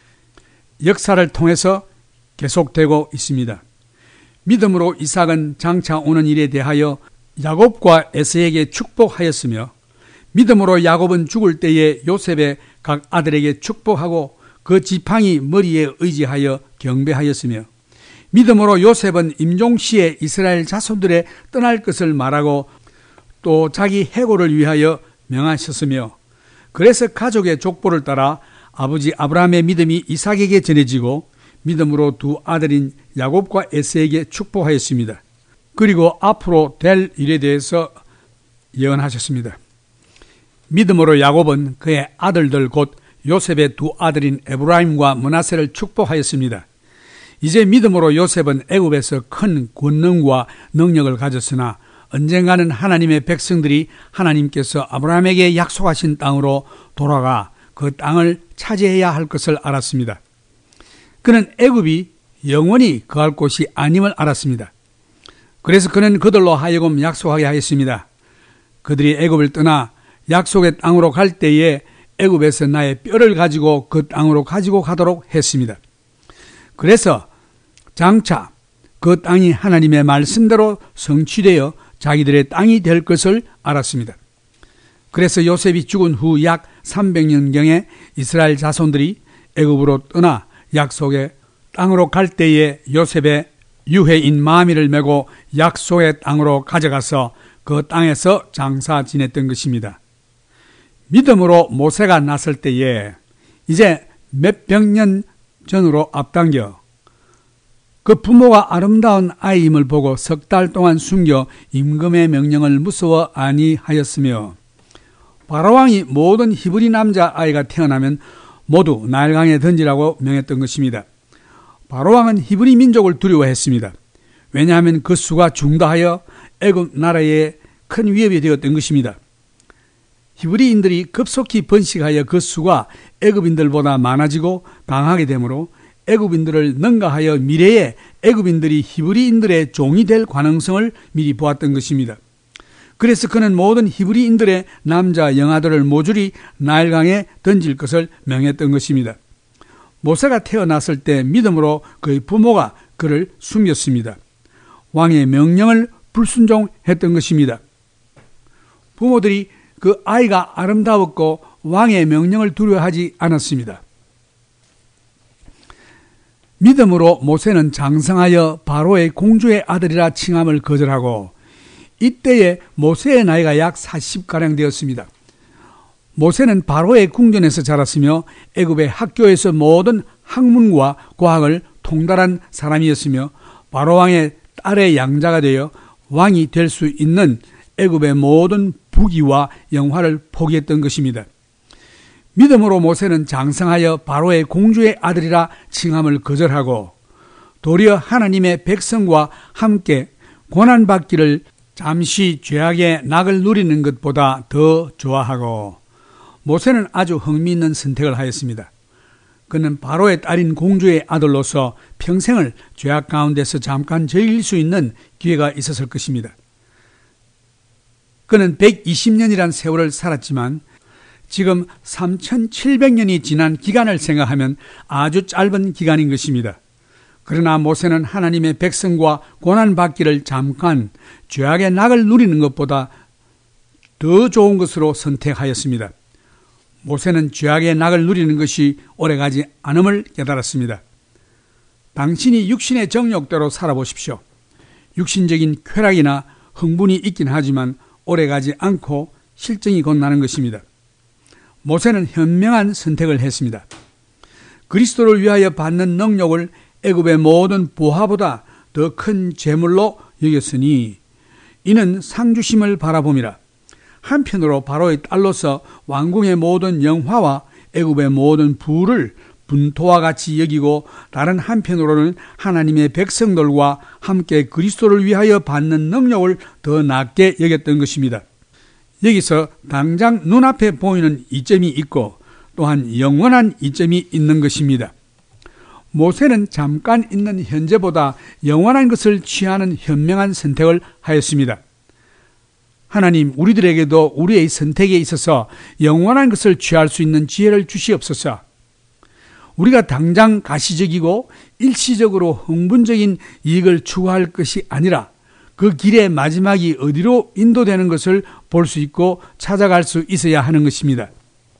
역사를 통해서 계속되고 있습니다. 믿음으로 이삭은 장차 오는 일에 대하여 야곱과 에서에게 축복하였으며 믿음으로 야곱은 죽을 때에 요셉의 각 아들에게 축복하고 그 지팡이 머리에 의지하여 경배하였으며 믿음으로 요셉은 임종시에 이스라엘 자손들의 떠날 것을 말하고 또 자기 해고를 위하여 명하셨으며 그래서 가족의 족보를 따라 아버지 아브라함의 믿음이 이삭에게 전해지고 믿음으로 두 아들인 야곱과 에서에게 축복하였습니다. 그리고 앞으로 될 일에 대해서 예언하셨습니다. 믿음으로 야곱은 그의 아들들 곧 요셉의 두 아들인 에브라임과 므낫세를 축복하였습니다. 이제 믿음으로 요셉은 애굽에서 큰 권능과 능력을 가졌으나 언젠가는 하나님의 백성들이 하나님께서 아브라함에게 약속하신 땅으로 돌아가 그 땅을 차지해야 할 것을 알았습니다. 그는 애굽이 영원히 거할 곳이 아님을 알았습니다. 그래서 그는 그들로 하여금 약속하게 하였습니다. 그들이 애굽을 떠나 약속의 땅으로 갈 때에 애굽에서 나의 뼈를 가지고 그 땅으로 가지고 가도록 했습니다. 그래서 장차 그 땅이 하나님의 말씀대로 성취되어 자기들의 땅이 될 것을 알았습니다. 그래서 요셉이 죽은 후 약 삼백 년경에 이스라엘 자손들이 애굽으로 떠나 약속의 땅으로 갈 때에 요셉의 유해인 마미를 메고 약속의 땅으로 가져가서 그 땅에서 장사 지냈던 것입니다. 믿음으로 모세가 났을 때에 이제 몇백 년 전으로 앞당겨 그 부모가 아름다운 아이임을 보고 석 달 동안 숨겨 임금의 명령을 무서워 아니하였으며 바로왕이 모든 히브리 남자 아이가 태어나면 모두 나일강에 던지라고 명했던 것입니다. 바로왕은 히브리 민족을 두려워했습니다. 왜냐하면 그 수가 중다하여 애굽 나라에 큰 위협이 되었던 것입니다. 히브리인들이 급속히 번식하여 그 수가 애굽인들보다 많아지고 강하게 되므로 애굽인들을 능가하여 미래에 애굽인들이 히브리인들의 종이 될 가능성을 미리 보았던 것입니다. 그래서 그는 모든 히브리인들의 남자 영아들을 모조리 나일강에 던질 것을 명했던 것입니다. 모세가 태어났을 때 믿음으로 그의 부모가 그를 숨겼습니다. 왕의 명령을 불순종했던 것입니다. 부모들이 그 아이가 아름다웠고 왕의 명령을 두려워하지 않았습니다. 믿음으로 모세는 장성하여 바로의 공주의 아들이라 칭함을 거절하고 이때에 모세의 나이가 약 사십가량 되었습니다. 모세는 바로의 궁전에서 자랐으며 애굽의 학교에서 모든 학문과 과학을 통달한 사람이었으며 바로왕의 딸의 양자가 되어 왕이 될 수 있는 애굽의 모든 부귀와 영화를 포기했던 것입니다. 믿음으로 모세는 장성하여 바로의 공주의 아들이라 칭함을 거절하고 도리어 하나님의 백성과 함께 고난받기를 잠시 죄악의 낙을 누리는 것보다 더 좋아하고, 모세는 아주 흥미있는 선택을 하였습니다. 그는 바로의 딸인 공주의 아들로서 평생을 죄악 가운데서 잠깐 즐길 수 있는 기회가 있었을 것입니다. 그는 백이십 년이란 세월을 살았지만 지금 삼천칠백 년이 지난 기간을 생각하면 아주 짧은 기간인 것입니다. 그러나 모세는 하나님의 백성과 고난받기를 잠깐 죄악의 낙을 누리는 것보다 더 좋은 것으로 선택하였습니다. 모세는 죄악의 낙을 누리는 것이 오래가지 않음을 깨달았습니다. 당신이 육신의 정욕대로 살아보십시오. 육신적인 쾌락이나 흥분이 있긴 하지만 오래가지 않고 실정이 곧 나는 것입니다. 모세는 현명한 선택을 했습니다. 그리스도를 위하여 받는 능력을 애굽의 모든 부하보다 더 큰 재물로 여겼으니 이는 상주심을 바라봄이라. 한편으로 바로의 딸로서 왕궁의 모든 영화와 애굽의 모든 부를 분토와 같이 여기고, 다른 한편으로는 하나님의 백성들과 함께 그리스도를 위하여 받는 능력을 더 낮게 여겼던 것입니다. 여기서 당장 눈앞에 보이는 이점이 있고 또한 영원한 이점이 있는 것입니다. 모세는 잠깐 있는 현재보다 영원한 것을 취하는 현명한 선택을 하였습니다. 하나님, 우리들에게도 우리의 선택에 있어서 영원한 것을 취할 수 있는 지혜를 주시옵소서. 우리가 당장 가시적이고 일시적으로 흥분적인 이익을 추구할 것이 아니라 그 길의 마지막이 어디로 인도되는 것을 볼 수 있고 찾아갈 수 있어야 하는 것입니다.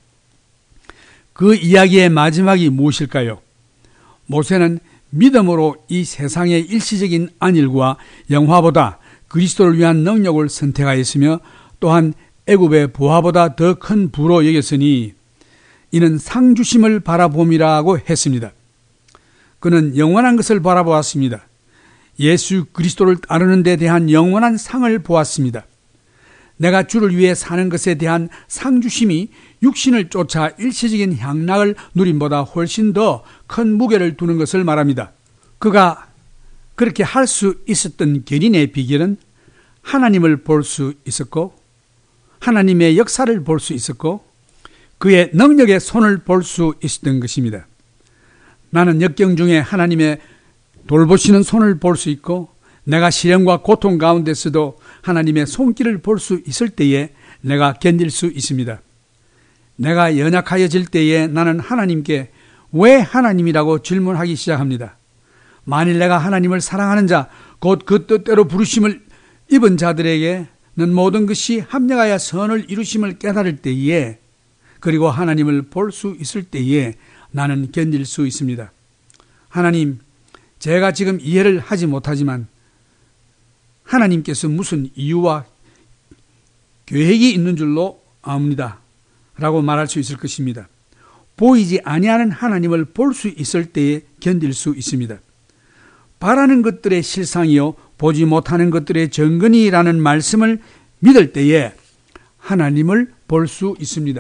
그 이야기의 마지막이 무엇일까요? 모세는 믿음으로 이 세상의 일시적인 안일과 영화보다 그리스도를 위한 능력을 선택하였으며, 또한 애굽의 부하보다 더 큰 부로 여겼으니 이는 상주심을 바라봄이라고 했습니다. 그는 영원한 것을 바라보았습니다. 예수 그리스도를 따르는 데 대한 영원한 상을 보았습니다. 내가 주를 위해 사는 것에 대한 상주심이 육신을 쫓아 일시적인 향락을 누림보다 훨씬 더 큰 무게를 두는 것을 말합니다. 그가 그렇게 할 수 있었던 견인의 비결은 하나님을 볼 수 있었고, 하나님의 역사를 볼 수 있었고, 그의 능력의 손을 볼 수 있었던 것입니다. 나는 역경 중에 하나님의 돌보시는 손을 볼 수 있고, 내가 시련과 고통 가운데서도 하나님의 손길을 볼 수 있을 때에 내가 견딜 수 있습니다. 내가 연약하여질 때에 나는 하나님께 왜 하나님이라고 질문하기 시작합니다. 만일 내가 하나님을 사랑하는 자, 곧 그 뜻대로 부르심을 입은 자들에게는 모든 것이 합력하여 선을 이루심을 깨달을 때에, 그리고 하나님을 볼 수 있을 때에 나는 견딜 수 있습니다. 하나님, 제가 지금 이해를 하지 못하지만 하나님께서 무슨 이유와 계획이 있는 줄로 압니다 라고 말할 수 있을 것입니다. 보이지 아니하는 하나님을 볼 수 있을 때에 견딜 수 있습니다. 바라는 것들의 실상이요 보지 못하는 것들의 정근이라는 말씀을 믿을 때에 하나님을 볼 수 있습니다.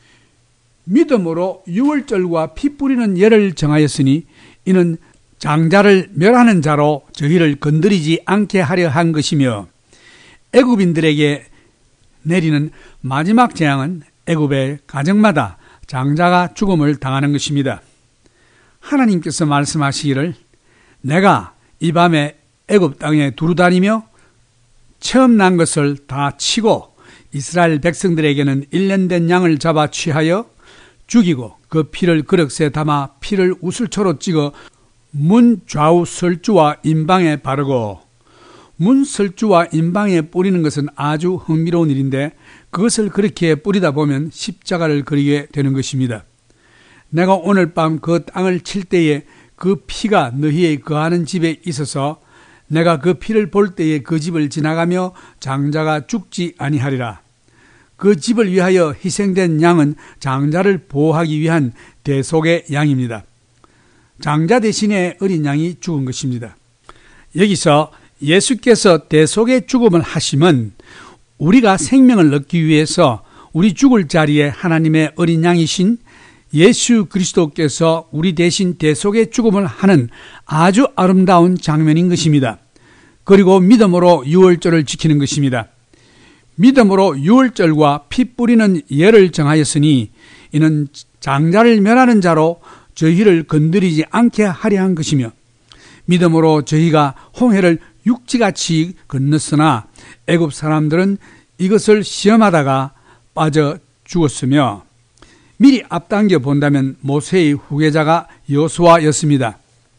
믿음으로 유월절과 피 뿌리는 예를 정하였으니 이는 장자를 멸하는 자로 저희를 건드리지 않게 하려 한 것이며, 애굽인들에게 내리는 마지막 재앙은 애굽의 가정마다 장자가 죽음을 당하는 것입니다. 하나님께서 말씀하시기를 내가 이 밤에 애굽 땅에 두루다니며 처음 난 것을 다 치고 이스라엘 백성들에게는 일 년 된 양을 잡아 취하여 죽이고 그 피를 그릇에 담아 피를 우슬초로 찍어 문 좌우 설주와 임방에 바르고, 문 설주와 임방에 뿌리는 것은 아주 흥미로운 일인데 그것을 그렇게 뿌리다 보면 십자가를 그리게 되는 것입니다. 내가 오늘 밤 그 땅을 칠 때에 그 피가 너희의 거하는 집에 있어서 내가 그 피를 볼 때에 그 집을 지나가며 장자가 죽지 아니하리라. 그 집을 위하여 희생된 양은 장자를 보호하기 위한 대속의 양입니다. 장자 대신에 어린 양이 죽은 것입니다. 여기서 예수께서 대속의 죽음을 하심은 우리가 생명을 얻기 위해서 우리 죽을 자리에 하나님의 어린 양이신 예수 그리스도께서 우리 대신 대속의 죽음을 하는 아주 아름다운 장면인 것입니다. 그리고 믿음으로 유월절을 지키는 것입니다. 믿음으로 유월절과 피 뿌리는 예를 정하였으니 이는 장자를 멸하는 자로 저희를 건드리지 않게 하려 한 것이며, 믿음으로 저희가 홍해를 육지같이 건넜으나 애굽 사람들은 이것을 시험하다가 빠져 죽었으며, 미리 앞당겨 본다면 모세의 후계자가 여호수아였습니다.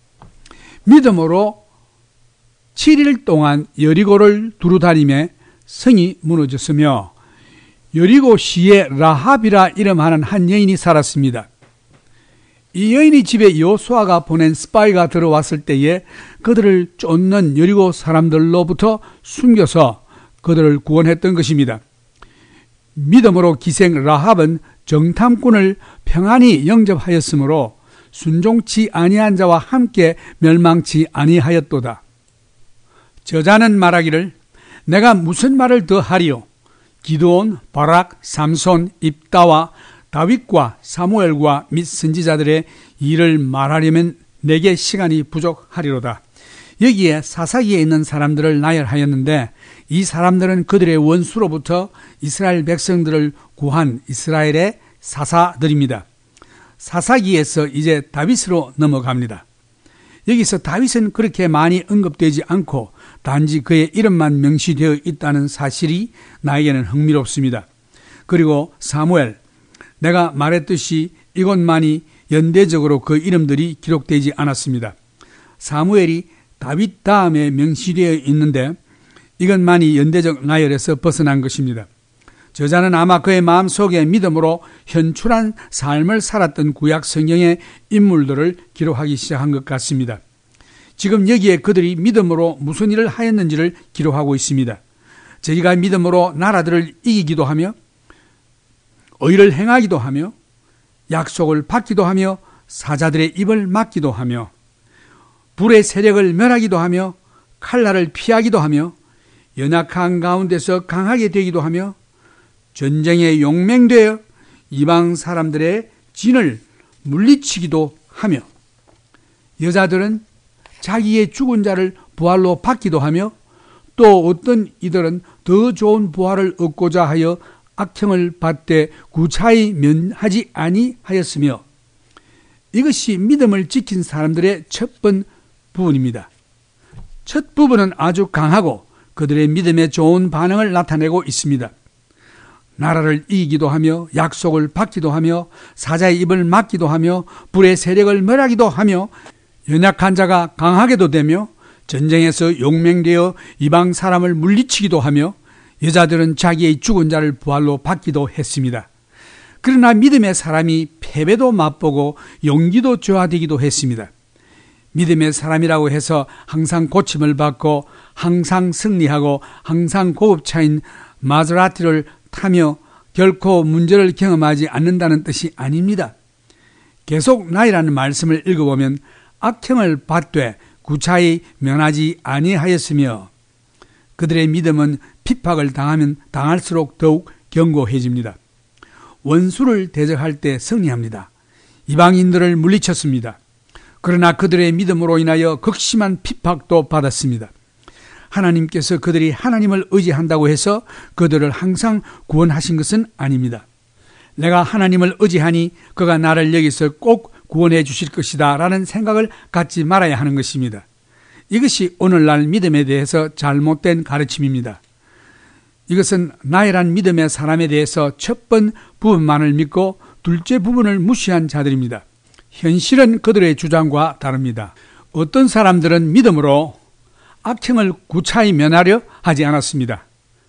믿음으로 칠 일 동안 여리고를 두루다니며 성이 무너졌으며, 여리고 시에 라합이라 이름하는 한 여인이 살았습니다. 이 여인이 집에 여호수아가 보낸 스파이가 들어왔을 때에 그들을 쫓는 여리고 사람들로부터 숨겨서 그들을 구원했던 것입니다. 믿음으로 기생 라합은 정탐꾼을 평안히 영접하였으므로 순종치 아니한 자와 함께 멸망치 아니하였도다. 저자는 말하기를, 내가 무슨 말을 더 하리요? 기드온, 바락, 삼손, 입다와 다윗과 사무엘과 및 선지자들의 일을 말하려면 내게 시간이 부족하리로다. 여기에 사사기에 있는 사람들을 나열하였는데, 이 사람들은 그들의 원수로부터 이스라엘 백성들을 구한 이스라엘의 사사들입니다. 사사기에서 이제 다윗으로 넘어갑니다. 여기서 다윗은 그렇게 많이 언급되지 않고 단지 그의 이름만 명시되어 있다는 사실이 나에게는 흥미롭습니다. 그리고 사무엘, 내가 말했듯이 이것만이 연대적으로 그 이름들이 기록되지 않았습니다. 사무엘이 다윗 다음에 명시되어 있는데 이것만이 연대적 나열에서 벗어난 것입니다. 저자는 아마 그의 마음속에 믿음으로 현출한 삶을 살았던 구약 성경의 인물들을 기록하기 시작한 것 같습니다. 지금 여기에 그들이 믿음으로 무슨 일을 하였는지를 기록하고 있습니다. 저희가 믿음으로 나라들을 이기기도 하며 의를 행하기도 하며 약속을 받기도 하며 사자들의 입을 막기도 하며 불의 세력을 멸하기도 하며 칼날을 피하기도 하며 연약한 가운데서 강하게 되기도 하며 전쟁에 용맹되어 이방 사람들의 진을 물리치기도 하며 여자들은 자기의 죽은 자를 부활로 받기도 하며 또 어떤 이들은 더 좋은 부활을 얻고자 하여 악행을 받되 구차히 면하지 아니하였으며, 이것이 믿음을 지킨 사람들의 첫 번 부분입니다. 첫 부분은 아주 강하고 그들의 믿음에 좋은 반응을 나타내고 있습니다. 나라를 이기기도 하며 약속을 받기도 하며 사자의 입을 막기도 하며 불의 세력을 멸하기도 하며 연약한 자가 강하게도 되며 전쟁에서 용맹되어 이방 사람을 물리치기도 하며 여자들은 자기의 죽은 자를 부활로 받기도 했습니다. 그러나 믿음의 사람이 패배도 맛보고 용기도 저하되기도 했습니다. 믿음의 사람이라고 해서 항상 고침을 받고 항상 승리하고 항상 고급차인 마즈라티를 타며 결코 문제를 경험하지 않는다는 뜻이 아닙니다. 계속 나이라는 말씀을 읽어보면 악행을 받되 구차히 면하지 아니하였으며, 그들의 믿음은 핍박을 당하면 당할수록 더욱 견고해집니다. 원수를 대적할 때 승리합니다. 이방인들을 물리쳤습니다. 그러나 그들의 믿음으로 인하여 극심한 핍박도 받았습니다. 하나님께서 그들이 하나님을 의지한다고 해서 그들을 항상 구원하신 것은 아닙니다. 내가 하나님을 의지하니 그가 나를 여기서 꼭 구원해 주실 것이다 라는 생각을 갖지 말아야 하는 것입니다. 이것이 오늘날 믿음에 대해서 잘못된 가르침입니다. 이것은 나이란 믿음의 사람에 대해서 첫 번 부분만을 믿고 둘째 부분을 무시한 자들입니다. 현실은 그들의 주장과 다릅니다. 어떤 사람들은 믿음으로 악행을 구차히 면하려 하지 않았습니다.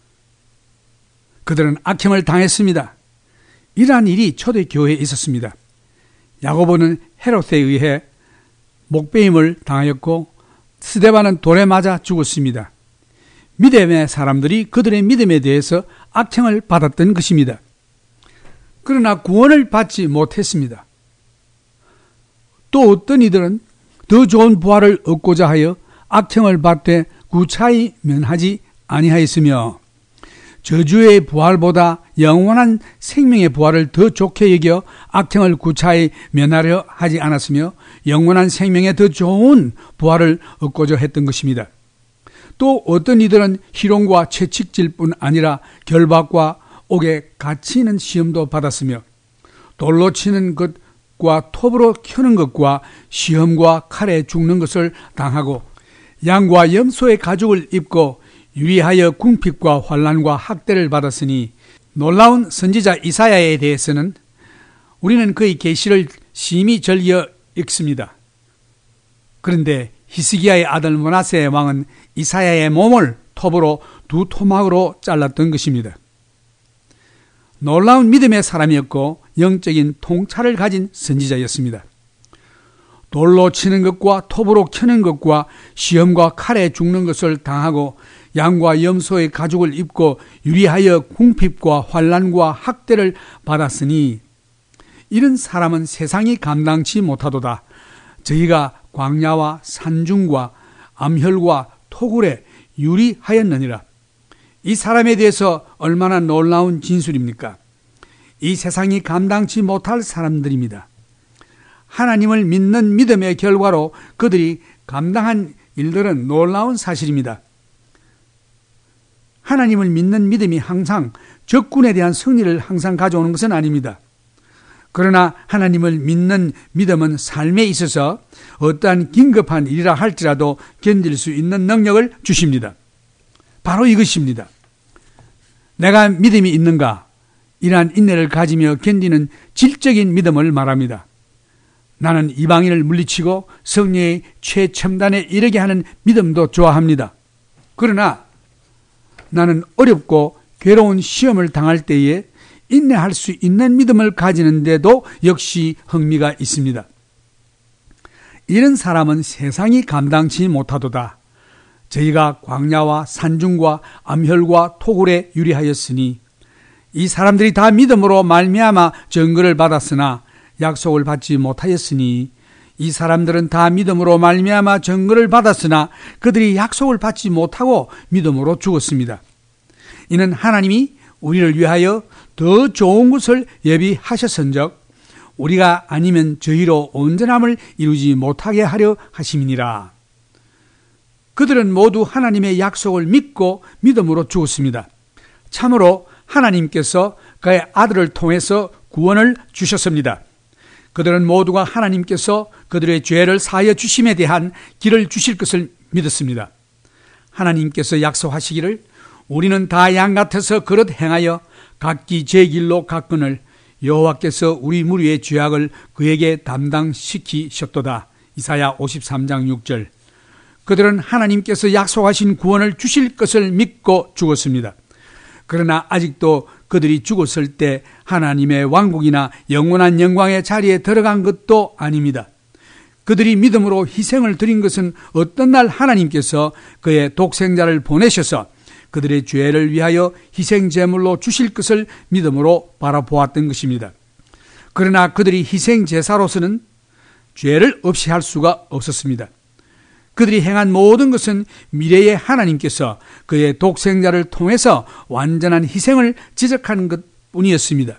그들은 악행을 당했습니다. 이러한 일이 초대교회에 있었습니다. 야고보는 헤롯에 의해 목베임을 당하였고 스데반은 돌에 맞아 죽었습니다. 믿음의 사람들이 그들의 믿음에 대해서 악행을 받았던 것입니다. 그러나 구원을 받지 못했습니다. 또 어떤 이들은 더 좋은 부활을 얻고자 하여 악행을 받되 구차히 면하지 아니하였으며 저주의 부활보다 영원한 생명의 부활을 더 좋게 여겨 악행을 구차히 면하려 하지 않았으며 영원한 생명의 더 좋은 부활을 얻고자 했던 것입니다. 또 어떤 이들은 희롱과 채찍질뿐 아니라 결박과 옥에 갇히는 시험도 받았으며 돌로 치는 것과 톱으로 켜는 것과 시험과 칼에 죽는 것을 당하고 양과 염소의 가죽을 입고 유리하여 궁핍과 환난과 학대를 받았으니 놀라운 선지자 이사야에 대해서는 우리는 그의 계시를 심히 즐겨 읽습니다. 그런데 히스기야의 아들 므낫세 왕은 이사야의 몸을 톱으로 두 토막으로 잘랐던 것입니다. 놀라운 믿음의 사람이었고 영적인 통찰을 가진 선지자였습니다. 돌로 치는 것과 톱으로 켜는 것과 시험과 칼에 죽는 것을 당하고 양과 염소의 가죽을 입고 유리하여 궁핍과 환난과 학대를 받았으니 이런 사람은 세상이 감당치 못하도다. 저희가 광야와 산중과 암혈과 토굴에 유리하였느니라. 이 사람에 대해서 얼마나 놀라운 진술입니까? 이 세상이 감당치 못할 사람들입니다. 하나님을 믿는 믿음의 결과로 그들이 감당한 일들은 놀라운 사실입니다. 하나님을 믿는 믿음이 항상 적군에 대한 승리를 항상 가져오는 것은 아닙니다. 그러나 하나님을 믿는 믿음은 삶에 있어서 어떠한 긴급한 일이라 할지라도 견딜 수 있는 능력을 주십니다. 바로 이것입니다. 내가 믿음이 있는가? 이러한 인내를 가지며 견디는 질적인 믿음을 말합니다. 나는 이방인을 물리치고 성령의 최첨단에 이르게 하는 믿음도 좋아합니다. 그러나 나는 어렵고 괴로운 시험을 당할 때에 인내할 수 있는 믿음을 가지는데도 역시 흥미가 있습니다. 이런 사람은 세상이 감당치 못하도다. 저희가 광야와 산중과 암혈과 토굴에 유리하였으니 이 사람들이 다 믿음으로 말미암아 증거를 받았으나 약속을 받지 못하였으니 이 사람들은 다 믿음으로 말미암아 증거를 받았으나 그들이 약속을 받지 못하고 믿음으로 죽었습니다. 이는 하나님이 우리를 위하여 더 좋은 것을 예비하셨은즉 우리가 아니면 저희로 온전함을 이루지 못하게 하려 하심이니라. 그들은 모두 하나님의 약속을 믿고 믿음으로 죽었습니다. 참으로 하나님께서 그의 아들을 통해서 구원을 주셨습니다. 그들은 모두가 하나님께서 그들의 죄를 사하여 주심에 대한 길을 주실 것을 믿었습니다. 하나님께서 약속하시기를 우리는 다 양 같아서 그릇 행하여 각기 제 길로 갔거늘 여호와께서 우리 무리의 죄악을 그에게 담당시키셨도다. 이사야 오십삼 장 육 절. 그들은 하나님께서 약속하신 구원을 주실 것을 믿고 죽었습니다. 그러나 아직도 그들이 죽었을 때 하나님의 왕국이나 영원한 영광의 자리에 들어간 것도 아닙니다. 그들이 믿음으로 희생을 드린 것은 어떤 날 하나님께서 그의 독생자를 보내셔서 그들의 죄를 위하여 희생제물로 주실 것을 믿음으로 바라보았던 것입니다. 그러나 그들이 희생제사로서는 죄를 없이 할 수가 없었습니다. 그들이 행한 모든 것은 미래의 하나님께서 그의 독생자를 통해서 완전한 희생을 지적하는 것뿐이었습니다.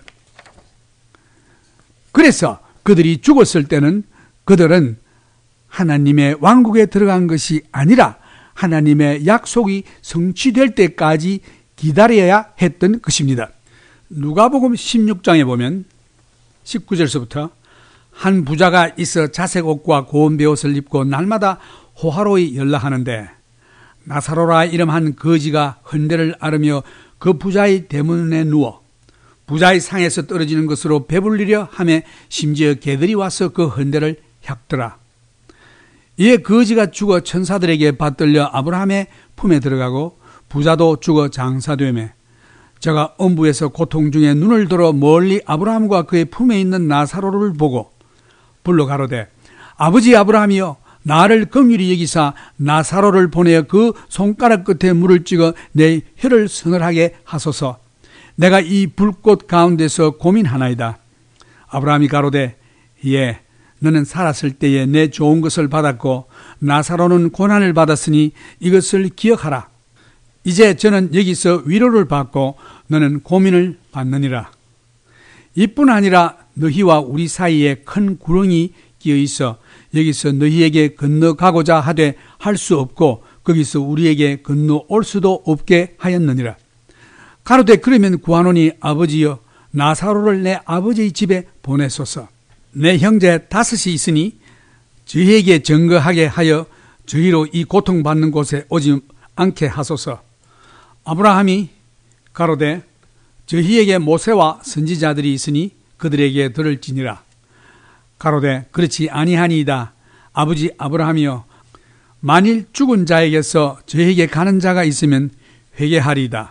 그래서 그들이 죽었을 때는 그들은 하나님의 왕국에 들어간 것이 아니라 하나님의 약속이 성취될 때까지 기다려야 했던 것입니다. 누가복음 십육 장에 보면 십구 절서부터 한 부자가 있어 자색 옷과 고운 베옷을 입고 날마다 호화로이 연락하는데 나사로라 이름한 거지가 헌대를 앓으며 그 부자의 대문에 누워 부자의 상에서 떨어지는 것으로 배불리려 하며 심지어 개들이 와서 그 헌대를 핥더라. 이에 거지가 죽어 천사들에게 받들려 아브라함의 품에 들어가고 부자도 죽어 장사되매 저가 엄부에서 고통 중에 눈을 들어 멀리 아브라함과 그의 품에 있는 나사로를 보고 불러 가로되 아버지 아브라함이여 나를 긍휼히 여기사 나사로를 보내어 그 손가락 끝에 물을 찍어 내 혀를 서늘하게 하소서. 내가 이 불꽃 가운데서 고민하나이다. 아브라함이 가로되 예 너는 살았을 때에 내 좋은 것을 받았고 나사로는 고난을 받았으니 이것을 기억하라. 이제 저는 여기서 위로를 받고 너는 고민을 받느니라. 이뿐 아니라 너희와 우리 사이에 큰 구렁이 끼어 있어 여기서 너희에게 건너가고자 하되 할 수 없고 거기서 우리에게 건너올 수도 없게 하였느니라. 가로되 그러면 구하노니 아버지여 나사로를 내 아버지의 집에 보내소서. 내 형제 다섯이 있으니 저희에게 증거하게 하여 저희로 이 고통받는 곳에 오지 않게 하소서. 아브라함이 가로되 저희에게 모세와 선지자들이 있으니 그들에게 들을지니라. 가로되 그렇지 아니하니이다. 아버지 아브라함이여 만일 죽은 자에게서 저에게 가는 자가 있으면 회개하리이다.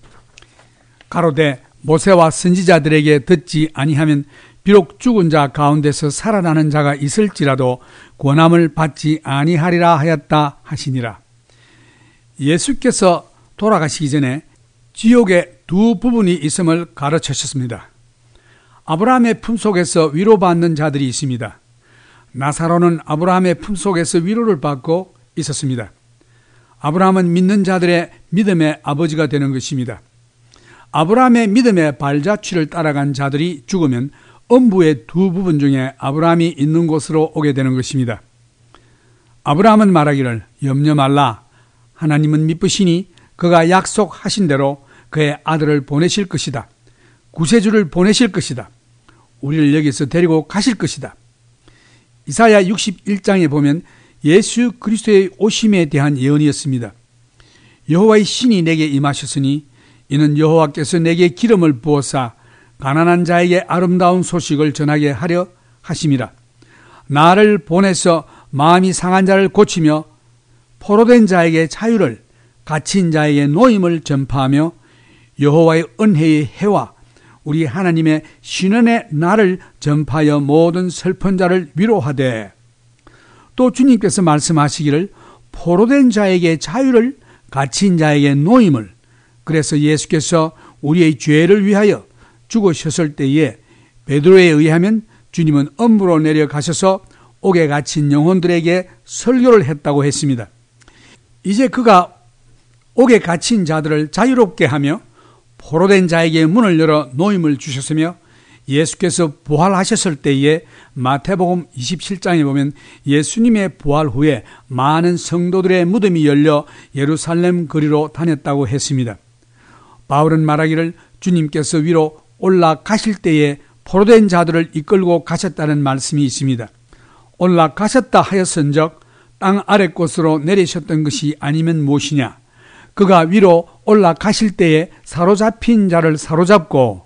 가로되 모세와 선지자들에게 듣지 아니하면 비록 죽은 자 가운데서 살아나는 자가 있을지라도 권함을 받지 아니하리라 하였다 하시니라. 예수께서 돌아가시기 전에 지옥에 두 부분이 있음을 가르치셨습니다. 아브라함의 품속에서 위로받는 자들이 있습니다. 나사로는 아브라함의 품속에서 위로를 받고 있었습니다. 아브라함은 믿는 자들의 믿음의 아버지가 되는 것입니다. 아브라함의 믿음의 발자취를 따라간 자들이 죽으면 음부의 두 부분 중에 아브라함이 있는 곳으로 오게 되는 것입니다. 아브라함은 말하기를 염려 말라. 하나님은 미쁘시니 그가 약속하신 대로 그의 아들을 보내실 것이다. 구세주를 보내실 것이다. 우리를 여기서 데리고 가실 것이다. 이사야 육십일 장에 보면 예수 그리스도의 오심에 대한 예언이었습니다. 여호와의 신이 내게 임하셨으니 이는 여호와께서 내게 기름을 부어사 가난한 자에게 아름다운 소식을 전하게 하려 하심이라. 나를 보내서 마음이 상한 자를 고치며 포로된 자에게 자유를 갇힌 자에게 노임을 전파하며 여호와의 은혜의 해와 우리 하나님의 신원의 날을 전파하여 모든 슬픈 자를 위로하되 또 주님께서 말씀하시기를 포로된 자에게 자유를 갇힌 자에게 노임을 그래서 예수께서 우리의 죄를 위하여 죽으셨을 때에 베드로에 의하면 주님은 음부로 내려가셔서 옥에 갇힌 영혼들에게 설교를 했다고 했습니다. 이제 그가 옥에 갇힌 자들을 자유롭게 하며 포로된 자에게 문을 열어 노임을 주셨으며 예수께서 부활하셨을 때에 마태복음 이십칠 장에 보면 예수님의 부활 후에 많은 성도들의 무덤이 열려 예루살렘 거리로 다녔다고 했습니다. 바울은 말하기를 주님께서 위로 올라가실 때에 포로된 자들을 이끌고 가셨다는 말씀이 있습니다. 올라가셨다 하였은즉 땅 아래 곳으로 내리셨던 것이 아니면 무엇이냐? 그가 위로 올라가실 때에 사로잡힌 자를 사로잡고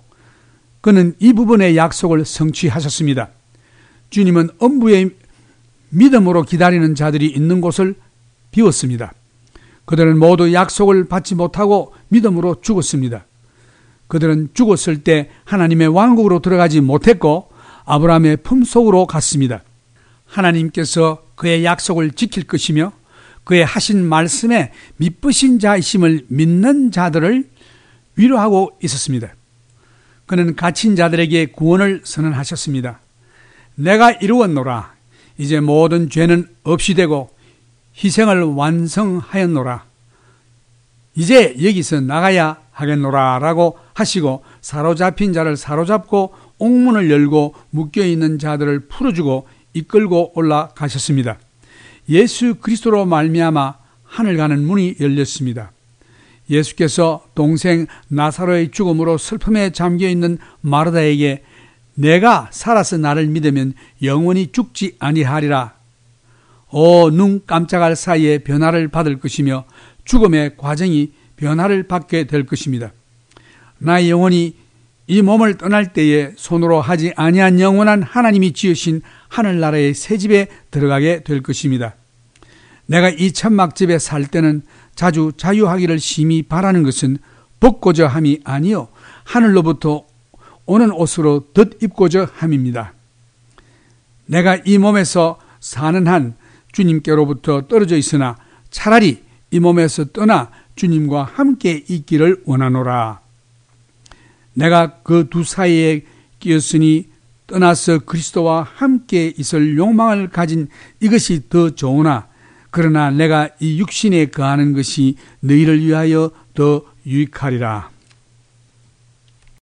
그는 이 부분의 약속을 성취하셨습니다. 주님은 음부의 믿음으로 기다리는 자들이 있는 곳을 비웠습니다. 그들은 모두 약속을 받지 못하고 믿음으로 죽었습니다. 그들은 죽었을 때 하나님의 왕국으로 들어가지 못했고 아브라함의 품속으로 갔습니다. 하나님께서 그의 약속을 지킬 것이며 그의 하신 말씀에 미쁘신 자이심을 믿는 자들을 위로하고 있었습니다. 그는 갇힌 자들에게 구원을 선언하셨습니다. 내가 이루었노라. 이제 모든 죄는 없이 되고 희생을 완성하였노라. 이제 여기서 나가야 하겠노라 라고 하시고 사로잡힌 자를 사로잡고 옥문을 열고 묶여있는 자들을 풀어주고 이끌고 올라가셨습니다. 예수 그리스도로 말미암아 하늘 가는 문이 열렸습니다. 예수께서 동생 나사로의 죽음으로 슬픔에 잠겨있는 마르다에게 내가 살아서 나를 믿으면 영원히 죽지 아니하리라. 오, 눈 깜짝할 사이에 변화를 받을 것이며 죽음의 과정이 변화를 받게 될 것입니다. 나의 영혼이 이 몸을 떠날 때에 손으로 하지 아니한 영원한 하나님이 지으신 하늘나라의 새 집에 들어가게 될 것입니다. 내가 이 천막집에 살 때는 자주 자유하기를 심히 바라는 것은 벗고자 함이 아니요 하늘로부터 오는 옷으로 덧입고자 함입니다. 내가 이 몸에서 사는 한 주님께로부터 떨어져 있으나 차라리 이 몸에서 떠나 주님과 함께 있기를 원하노라. 내가 그 두 사이에 끼었으니 떠나서 그리스도와 함께 있을 욕망을 가진 이것이 더 좋으나 그러나 내가 이 육신에 거하는 것이 너희를 위하여 더 유익하리라.